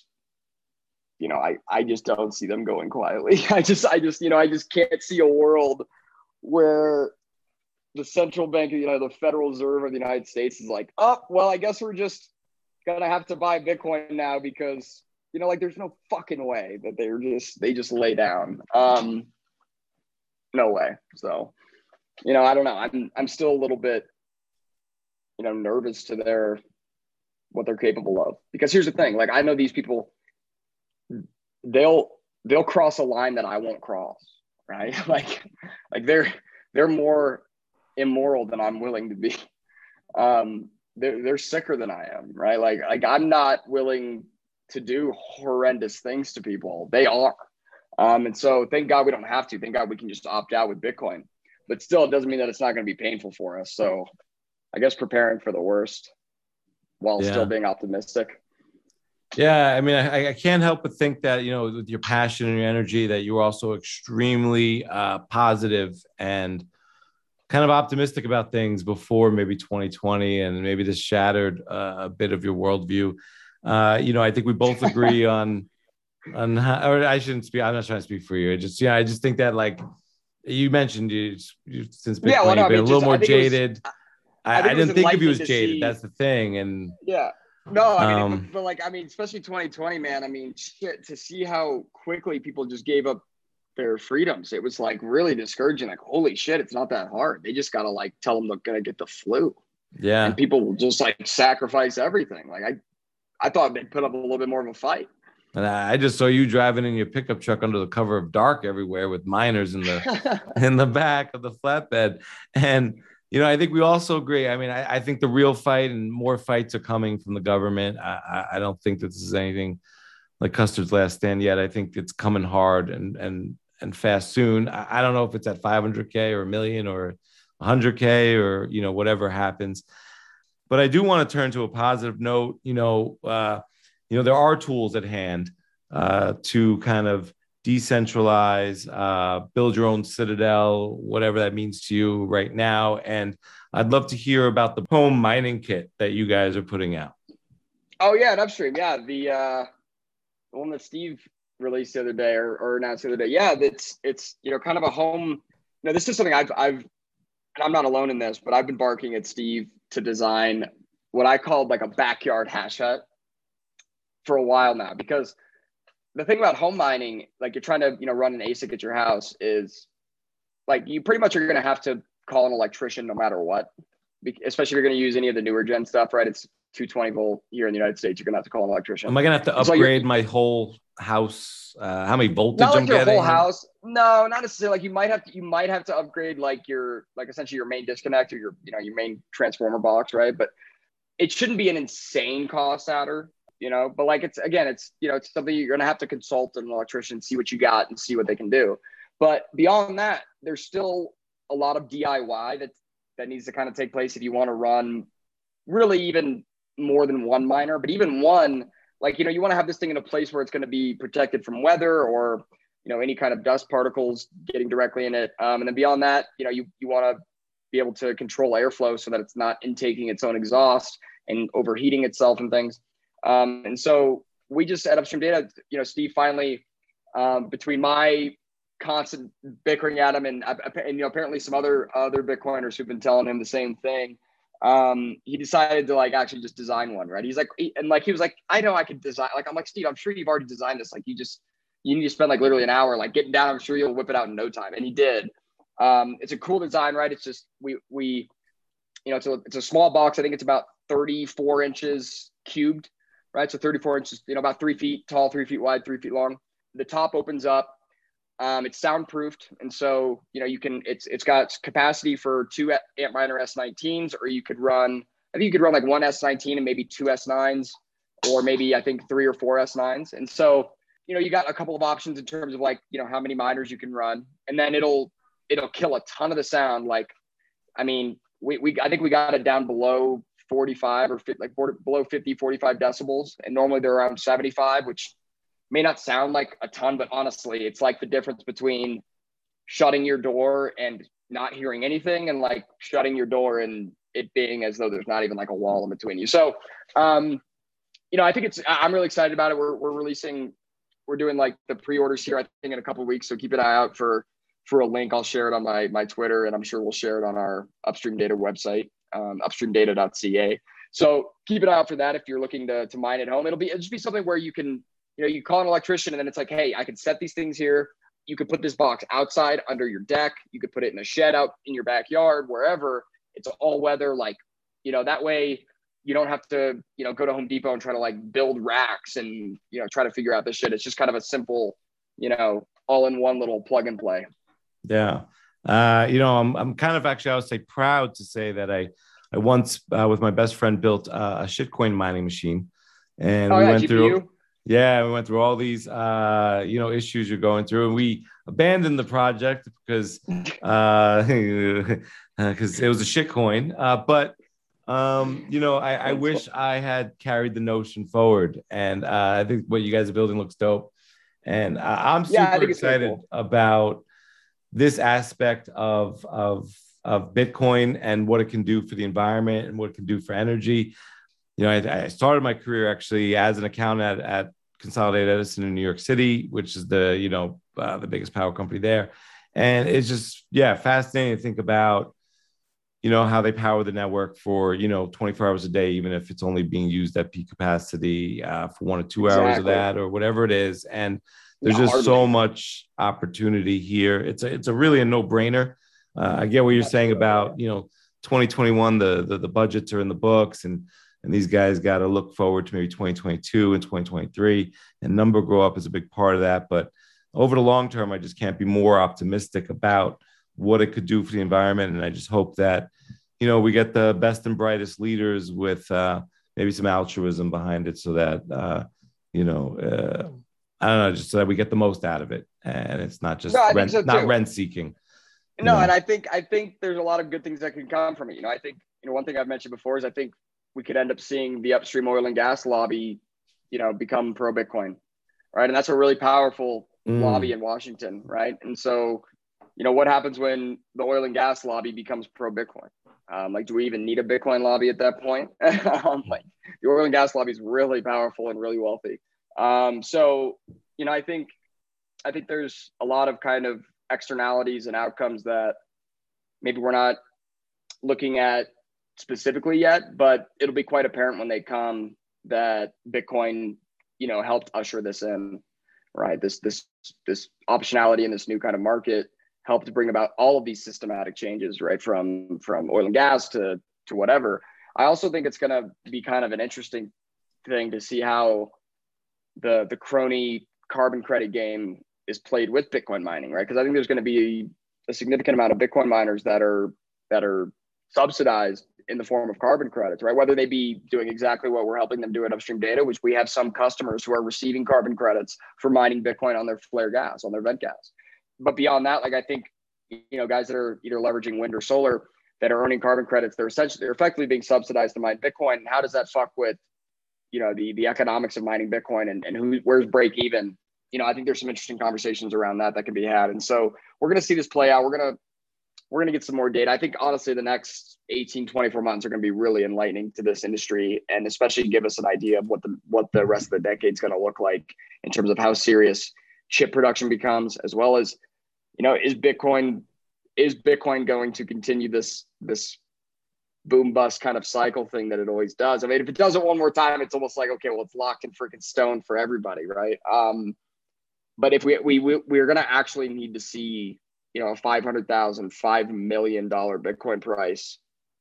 you know, I, I just don't see them going quietly. I just, I just, you know, I just can't see a world where the central bank, you know, the Federal Reserve of the United States is like, oh, well, I guess we're just going to have to buy Bitcoin now because, you know, like there's no fucking way that they're just, they just lay down. Um, no way. So, you know, I don't know. I'm, I'm still a little bit, you know, nervous to their, what they're capable of, because here's the thing. Like, I know these people, they'll, they'll cross a line that I won't cross. Right. Like, like they're, they're more immoral than I'm willing to be. Um, they're, they're sicker than I am. Right. Like, like I'm not willing to do horrendous things to people. They are. Um, and so thank God we don't have to. Thank God we can just opt out with Bitcoin. But still, it doesn't mean that it's not going to be painful for us. So I guess preparing for the worst while Yeah. still being optimistic. Yeah, I mean, I, I can't help but think that, you know, with your passion and your energy, that you're also extremely uh, positive and kind of optimistic about things before maybe twenty twenty, and maybe this shattered uh, a bit of your worldview. Uh, you know, I think we both agree on, on how, or I shouldn't speak, I'm not trying to speak for you. I just, yeah, I just think that, like you mentioned, you, you since Bitcoin, yeah, well, no, you've been I mean, a little just, more I jaded. Was, I, I, I didn't think of you as jaded. See, That's the thing. And yeah. No, I mean, um, but, but like, I mean, especially twenty twenty, man, I mean, shit, to see how quickly people just gave up their freedoms. It was like really discouraging. Like, holy shit, it's not that hard. They just got to like tell them they're going to get the flu. Yeah. And people will just like sacrifice everything. Like, I, I thought they'd put up a little bit more of a fight. And I just saw you driving in your pickup truck under the cover of dark everywhere with miners in the, in the back of the flatbed. And, you know, I think we also agree. I mean, I, I think the real fight and more fights are coming from the government. I, I, I don't think that this is anything like Custer's last stand yet. I think it's coming hard and and and fast soon. I, I don't know if it's at five hundred K or a million or one hundred K or, you know, whatever happens. But I do want to turn to a positive note. You know, uh, you know, there are tools at hand uh, to kind of decentralize, uh, build your own citadel, whatever that means to you right now. And I'd love to hear about the home mining kit that you guys are putting out. Oh yeah, at Upstream. Yeah. The, uh, the one that Steve released the other day or, or announced the other day. Yeah. It's, it's, you know, kind of a home, you know, this is something I've, I've, and I'm not alone in this, but I've been barking at Steve to design what I called like a backyard hash hut for a while now, because the thing about home mining, like you're trying to, you know, run an A S I C at your house is like, you pretty much are going to have to call an electrician no matter what, especially if you're going to use any of the newer gen stuff, right? It's two twenty volt here in the United States. You're going to have to call an electrician. Am I going to have to upgrade so my whole house? Uh, how many voltage not like I'm your getting? Whole house. No, not necessarily. Like you might have to, you might have to upgrade like your, like essentially your main disconnect or your, you know, your main transformer box, right? But it shouldn't be an insane cost adder. You know, but like, it's, again, it's, you know, it's something you're going to have to consult an electrician, see what you got and see what they can do. But beyond that, there's still a lot of D I Y that, that needs to kind of take place if you want to run really even more than one miner, but even one, like, you know, you want to have this thing in a place where it's going to be protected from weather or, you know, any kind of dust particles getting directly in it. Um, and then beyond that, you know, you, you want to be able to control airflow so that it's not intaking its own exhaust and overheating itself and things. Um, and so we just at Upstream Data, you know, Steve finally, um, between my constant bickering at him and, and, you know, apparently some other, other Bitcoiners who've been telling him the same thing, um, he decided to like actually just design one, right? He's like, he, and like, he was like, I know I could design, like, I'm like, Steve, I'm sure you've already designed this. Like you just, you need to spend like literally an hour, like getting down. I'm sure you'll whip it out in no time. And he did. Um, it's a cool design, right? It's just, we, we, you know, it's a, it's a small box. I think it's about thirty-four inches cubed. Right. So thirty-four inches, you know, about three feet tall, three feet wide, three feet long. The top opens up. Um, it's soundproofed. And so, you know, you can, it's, it's got capacity for two Antminer S nineteens, or you could run, I think you could run like one S nineteen and maybe two S nines, or maybe I think three or four S nines. And so, you know, you got a couple of options in terms of like, you know, how many miners you can run, and then it'll, it'll kill a ton of the sound. Like, I mean, we, we, I think we got it down below forty-five or fifty, like below fifty, forty-five decibels. And normally they're around seventy-five, which may not sound like a ton, but honestly, it's like the difference between shutting your door and not hearing anything and like shutting your door and it being as though there's not even like a wall in between you. So, um, you know, I think it's, I'm really excited about it. We're, we're releasing, we're doing like the pre-orders here, I think in a couple of weeks. So keep an eye out for, for a link. I'll share it on my, my Twitter, and I'm sure we'll share it on our Upstream Data website, um, upstream data dot c a. So keep an eye out for that. If you're looking to, to mine at home, it'll be, it'll just be something where you can, you know, you call an electrician and then it's like, hey, I can set these things here. You could put this box outside under your deck. You could put it in a shed out in your backyard, wherever. It's all weather. Like, you know, that way you don't have to, you know, go to Home Depot and try to like build racks and, you know, try to figure out this shit. It's just kind of a simple, you know, all in one little plug and play. Yeah. Uh, you know, I'm, I'm kind of actually, I would say proud to say that I, I once uh, with my best friend built uh, a shitcoin mining machine, and oh, we yeah, went G P U? through, yeah, we went through all these, uh, you know, issues you're going through, and we abandoned the project because, uh, because it was a shitcoin. Uh, but, um, you know, I, I wish I had carried the notion forward, and uh, I think what you guys are building looks dope, and uh, I'm super yeah, excited cool. about this aspect of of of Bitcoin and what it can do for the environment and what it can do for energy. You know, I, I started my career actually as an accountant at, at Consolidated Edison in New York City, which is the, you know, uh, the biggest power company there. And it's just, yeah, fascinating to think about, you know, how they power the network for, you know, twenty-four hours a day, even if it's only being used at peak capacity uh, for one or two exactly. hours of that or whatever it is. And there's yeah, just hardly. so much opportunity here. It's a, it's a really a no-brainer. Uh, I get what you're saying about, you know, twenty twenty-one, the, the the budgets are in the books, and and these guys got to look forward to maybe twenty twenty-two and twenty twenty-three, and number grow up is a big part of that. But over the long term, I just can't be more optimistic about what it could do for the environment. And I just hope that, you know, we get the best and brightest leaders with uh, maybe some altruism behind it, so that, uh, you know, uh, I don't know, just so that we get the most out of it, and it's not just no, rent, so not rent seeking. No, know? and I think I think there's a lot of good things that can come from it. You know, I think, you know, one thing I've mentioned before is I think we could end up seeing the upstream oil and gas lobby, you know, become pro Bitcoin, right? And that's a really powerful mm. lobby in Washington, right? And so, you know, what happens when the oil and gas lobby becomes pro Bitcoin? Um, like, do we even need a Bitcoin lobby at that point? um, like, the oil and gas lobby is really powerful and really wealthy. Um, so, you know, I think I think there's a lot of kind of externalities and outcomes that maybe we're not looking at specifically yet, but it'll be quite apparent when they come that Bitcoin, you know, helped usher this in, right? This, this, this optionality in this new kind of market helped to bring about all of these systematic changes, right? From, from oil and gas to, to whatever. I also think it's going to be kind of an interesting thing to see how the, the crony carbon credit game is played with Bitcoin mining, right? Because I think there's going to be a significant amount of Bitcoin miners that are that are subsidized in the form of carbon credits, right? Whether they be doing exactly what we're helping them do at Upstream Data, which we have some customers who are receiving carbon credits for mining Bitcoin on their flare gas, on their vent gas. But beyond that, like I think, you know, guys that are either leveraging wind or solar that are earning carbon credits, they're essentially they're effectively being subsidized to mine Bitcoin. And how does that fuck with, you know, the the economics of mining Bitcoin, and, and who where's break even? You know, I think there's some interesting conversations around that that can be had. And so we're going to see this play out. We're going to, we're going to get some more data. I think honestly, the next eighteen, twenty-four months are going to be really enlightening to this industry, and especially give us an idea of what the, what the rest of the decade is going to look like in terms of how serious chip production becomes, as well as, you know, is Bitcoin, is Bitcoin going to continue this, this boom bust kind of cycle thing that it always does? I mean, if it does it one more time, it's almost like, okay, well, it's locked in freaking stone for everybody. Right. Um, But if we we we we're gonna actually need to see, you know, a five hundred thousand, five million dollar Bitcoin price,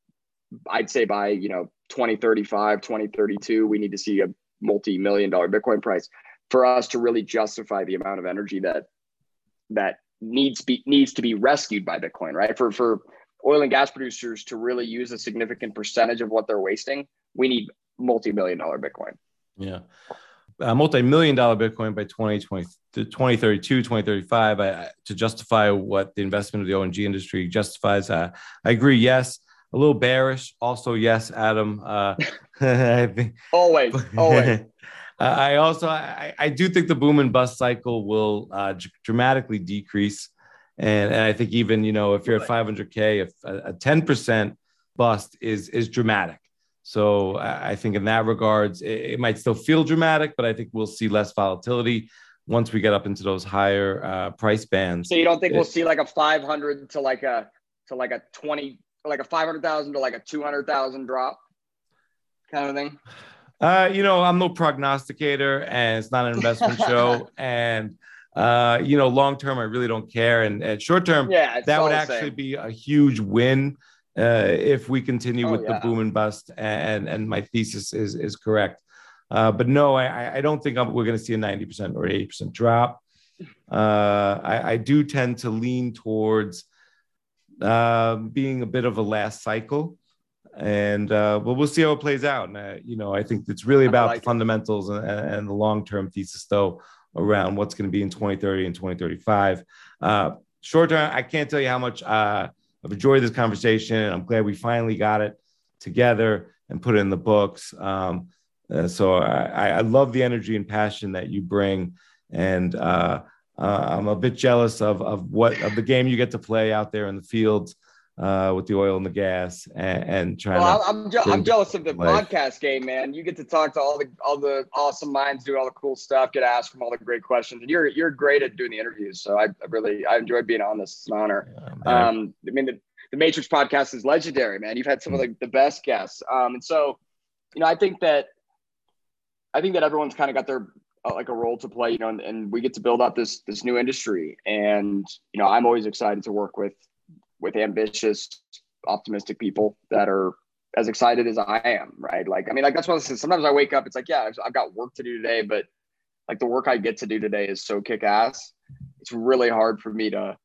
I'd say by, you know, twenty thirty-five, twenty thirty-two, we need to see a multi-million dollar Bitcoin price for us to really justify the amount of energy that that needs be needs to be rescued by Bitcoin, right? For for oil and gas producers to really use a significant percentage of what they're wasting, we need multi-million dollar Bitcoin. Yeah. A multi-million dollar Bitcoin by twenty twenty, twenty thirty-two, twenty thirty-five I, to justify what the investment of the O N G industry justifies. Uh, I agree. Yes. A little bearish. Also, yes, Adam. Uh, I think, always, always. I also, I, I do think the boom and bust cycle will uh, dramatically decrease. And, and I think even, you know, if you're at five hundred K, if a, a ten percent bust is is dramatic. So I think in that regards, it, it might still feel dramatic, but I think we'll see less volatility once we get up into those higher uh, price bands. So you don't think it, we'll see like a five hundred to like a to like a twenty, like a five hundred thousand to like a two hundred thousand drop kind of thing? Uh, you know, I'm no prognosticator, and it's not an investment show. And uh, you know, long term, I really don't care. And, and short term, yeah, that would actually be a huge win uh, if we continue oh, with yeah. the boom and bust. And and my thesis is is correct. Uh, but no, I I don't think I'm, we're going to see a ninety percent or eighty percent drop. Uh, I, I do tend to lean towards uh, being a bit of a last cycle. And uh, well, we'll see how it plays out. And, uh, you know, I think it's really about like the fundamentals and, and the long-term thesis, though, around what's going to be in twenty thirty and twenty thirty-five. Uh, short term, I can't tell you how much uh, I've enjoyed this conversation. And I'm glad we finally got it together and put it in the books. Um, uh, so I, I love the energy and passion that you bring. And uh, uh, I'm a bit jealous of, of what of the game you get to play out there in the fields. Uh, with the oil and the gas and, and trying well, to I'm, je- I'm jealous of the life. podcast game, man. You get to talk to all the all the awesome minds, do all the cool stuff, get asked from all the great questions, and you're you're great at doing the interviews. So I, I really I enjoyed being on this. It's an honor. Yeah, um, I mean the, the Matrix podcast is legendary, man. You've had some mm-hmm. of the, the best guests, um, and so you know I think that I think that everyone's kind of got their uh, like a role to play, you know, and, and we get to build up this this new industry, and you know I'm always excited to work with. with ambitious, optimistic people that are as excited as I am, right? Like, I mean, like, that's what sometimes I wake up, it's like, yeah, I've, I've got work to do today, but like the work I get to do today is so kick ass. It's really hard for me to,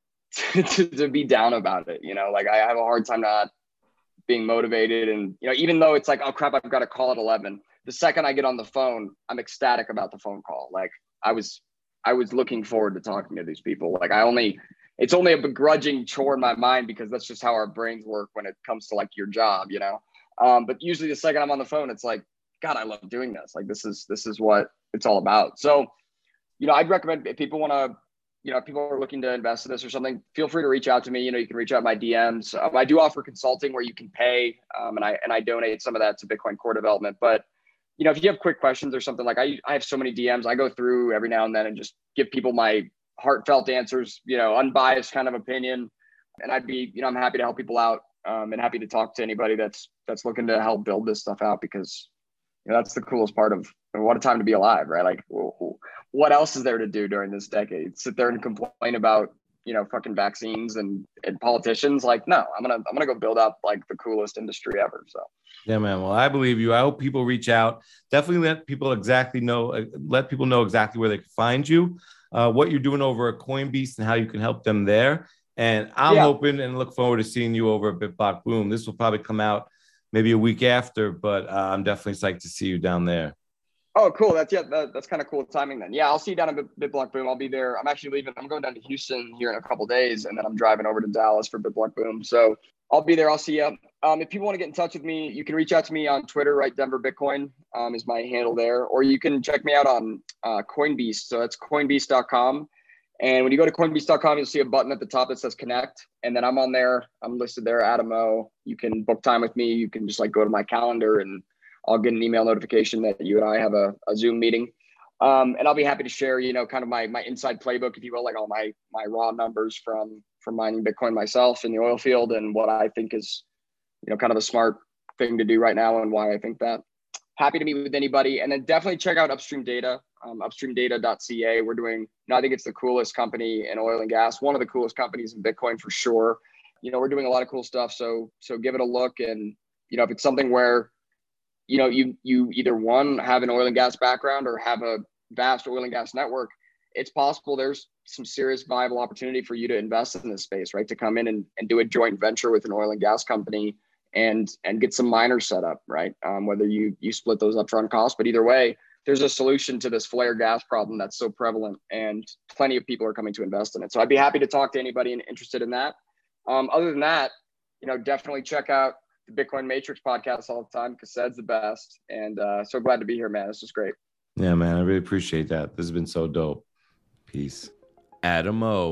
to, to be down about it. You know, like I have a hard time not being motivated. And, you know, even though it's like, oh crap, I've got a call at eleven, the second I get on the phone, I'm ecstatic about the phone call. Like I was, I was looking forward to talking to these people. Like I only, it's only a begrudging chore in my mind because that's just how our brains work when it comes to like your job, you know? Um, but usually the second I'm on the phone, it's like, God, I love doing this. Like, this is, this is what it's all about. So, you know, I'd recommend if people want to, you know, if people are looking to invest in this or something, feel free to reach out to me. You know, you can reach out my D Ms. Um, I do offer consulting where you can pay um, and I, and I donate some of that to Bitcoin core development. But, you know, if you have quick questions or something, like I, I have so many D Ms, I go through every now and then and just give people my heartfelt answers, you know, unbiased kind of opinion. And I'd be, you know, I'm happy to help people out um, and happy to talk to anybody that's, that's looking to help build this stuff out because, you know, that's the coolest part of what a time to be alive, right? Like what else is there to do during this decade? Sit there and complain about, you know, fucking vaccines and, and politicians. Like, no, I'm going to, I'm going to go build up like the coolest industry ever. So. Yeah, man. Well, I believe you. I hope people reach out. Definitely let people exactly know, uh, let people know exactly where they can find you. Uh, what you're doing over at Coinbeast and how you can help them there. And I'm yeah. hoping and look forward to seeing you over at BitBlock Boom. This will probably come out maybe a week after, but uh, I'm definitely psyched to see you down there. Oh, cool. That's yeah, that, that's kind of cool timing then. Yeah, I'll see you down at BitBlock Boom. I'll be there. I'm actually leaving. I'm going down to Houston here in a couple of days, and then I'm driving over to Dallas for BitBlock Boom. So I'll be there. I'll see you. Um, if people want to get in touch with me, you can reach out to me on Twitter, right? Denver Bitcoin um, is my handle there. Or you can check me out on uh, Coinbeast. So that's coinbeast dot com. And when you go to coinbeast dot com, you'll see a button at the top that says connect. And then I'm on there. I'm listed there, Adam O. You can book time with me. You can just like go to my calendar and I'll get an email notification that you and I have a, a Zoom meeting. Um, and I'll be happy to share, you know, kind of my my inside playbook, if you will, like all my my raw numbers from from mining Bitcoin myself in the oil field and what I think is, you know, kind of a smart thing to do right now and why I think that. Happy to meet with anybody. And then definitely check out Upstream Data, um, upstream data dot c a. We're doing, you know, I think it's the coolest company in oil and gas, one of the coolest companies in Bitcoin for sure. You know, we're doing a lot of cool stuff. So, so give it a look. And, you know, if it's something where, you know, you, you either one, have an oil and gas background or have a vast oil and gas network, it's possible there's some serious viable opportunity for you to invest in this space, right? To come in and, and do a joint venture with an oil and gas company and and get some miners set up, right? Um, whether you you split those upfront costs, but either way, there's a solution to this flare gas problem that's so prevalent and plenty of people are coming to invest in it. So I'd be happy to talk to anybody interested in that. Um, other than that, you know, definitely check out the Bitcoin Matrix podcast all the time because Sed's the best. And uh, so glad to be here, man. This is great. Yeah, man. I really appreciate that. This has been so dope. Peace. Adam O,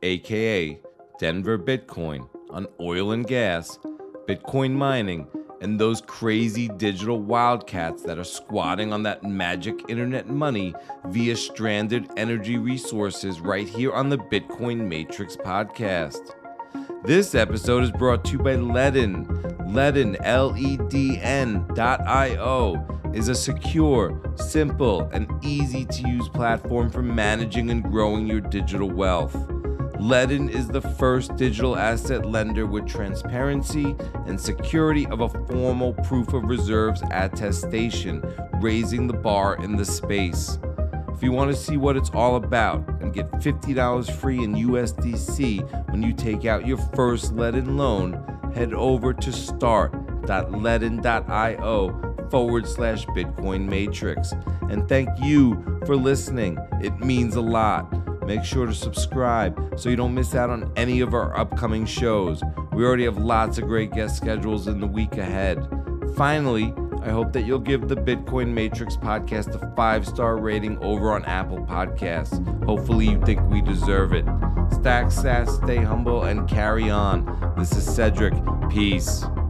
aka Denver Bitcoin, on oil and gas, Bitcoin mining, and those crazy digital wildcats that are squatting on that magic internet money via stranded energy resources right here on the Bitcoin Matrix podcast. This episode is brought to you by Ledn. Ledn, L E D N dot I O, is a secure, simple, and easy-to-use platform for managing and growing your digital wealth. Ledn is the first digital asset lender with transparency and security of a formal proof of reserves attestation, raising the bar in the space. If you want to see what it's all about and get fifty dollars free in U S D C when you take out your first Ledn loan, head over to start.ledn.io forward slash Bitcoin Matrix. And thank you for listening. It means a lot. Make sure to subscribe so you don't miss out on any of our upcoming shows. We already have lots of great guest schedules in the week ahead. Finally, I hope that you'll give the Bitcoin Matrix podcast a five-star rating over on Apple Podcasts. Hopefully you think we deserve it. Stack sass, stay humble, and carry on. This is Cedric. Peace.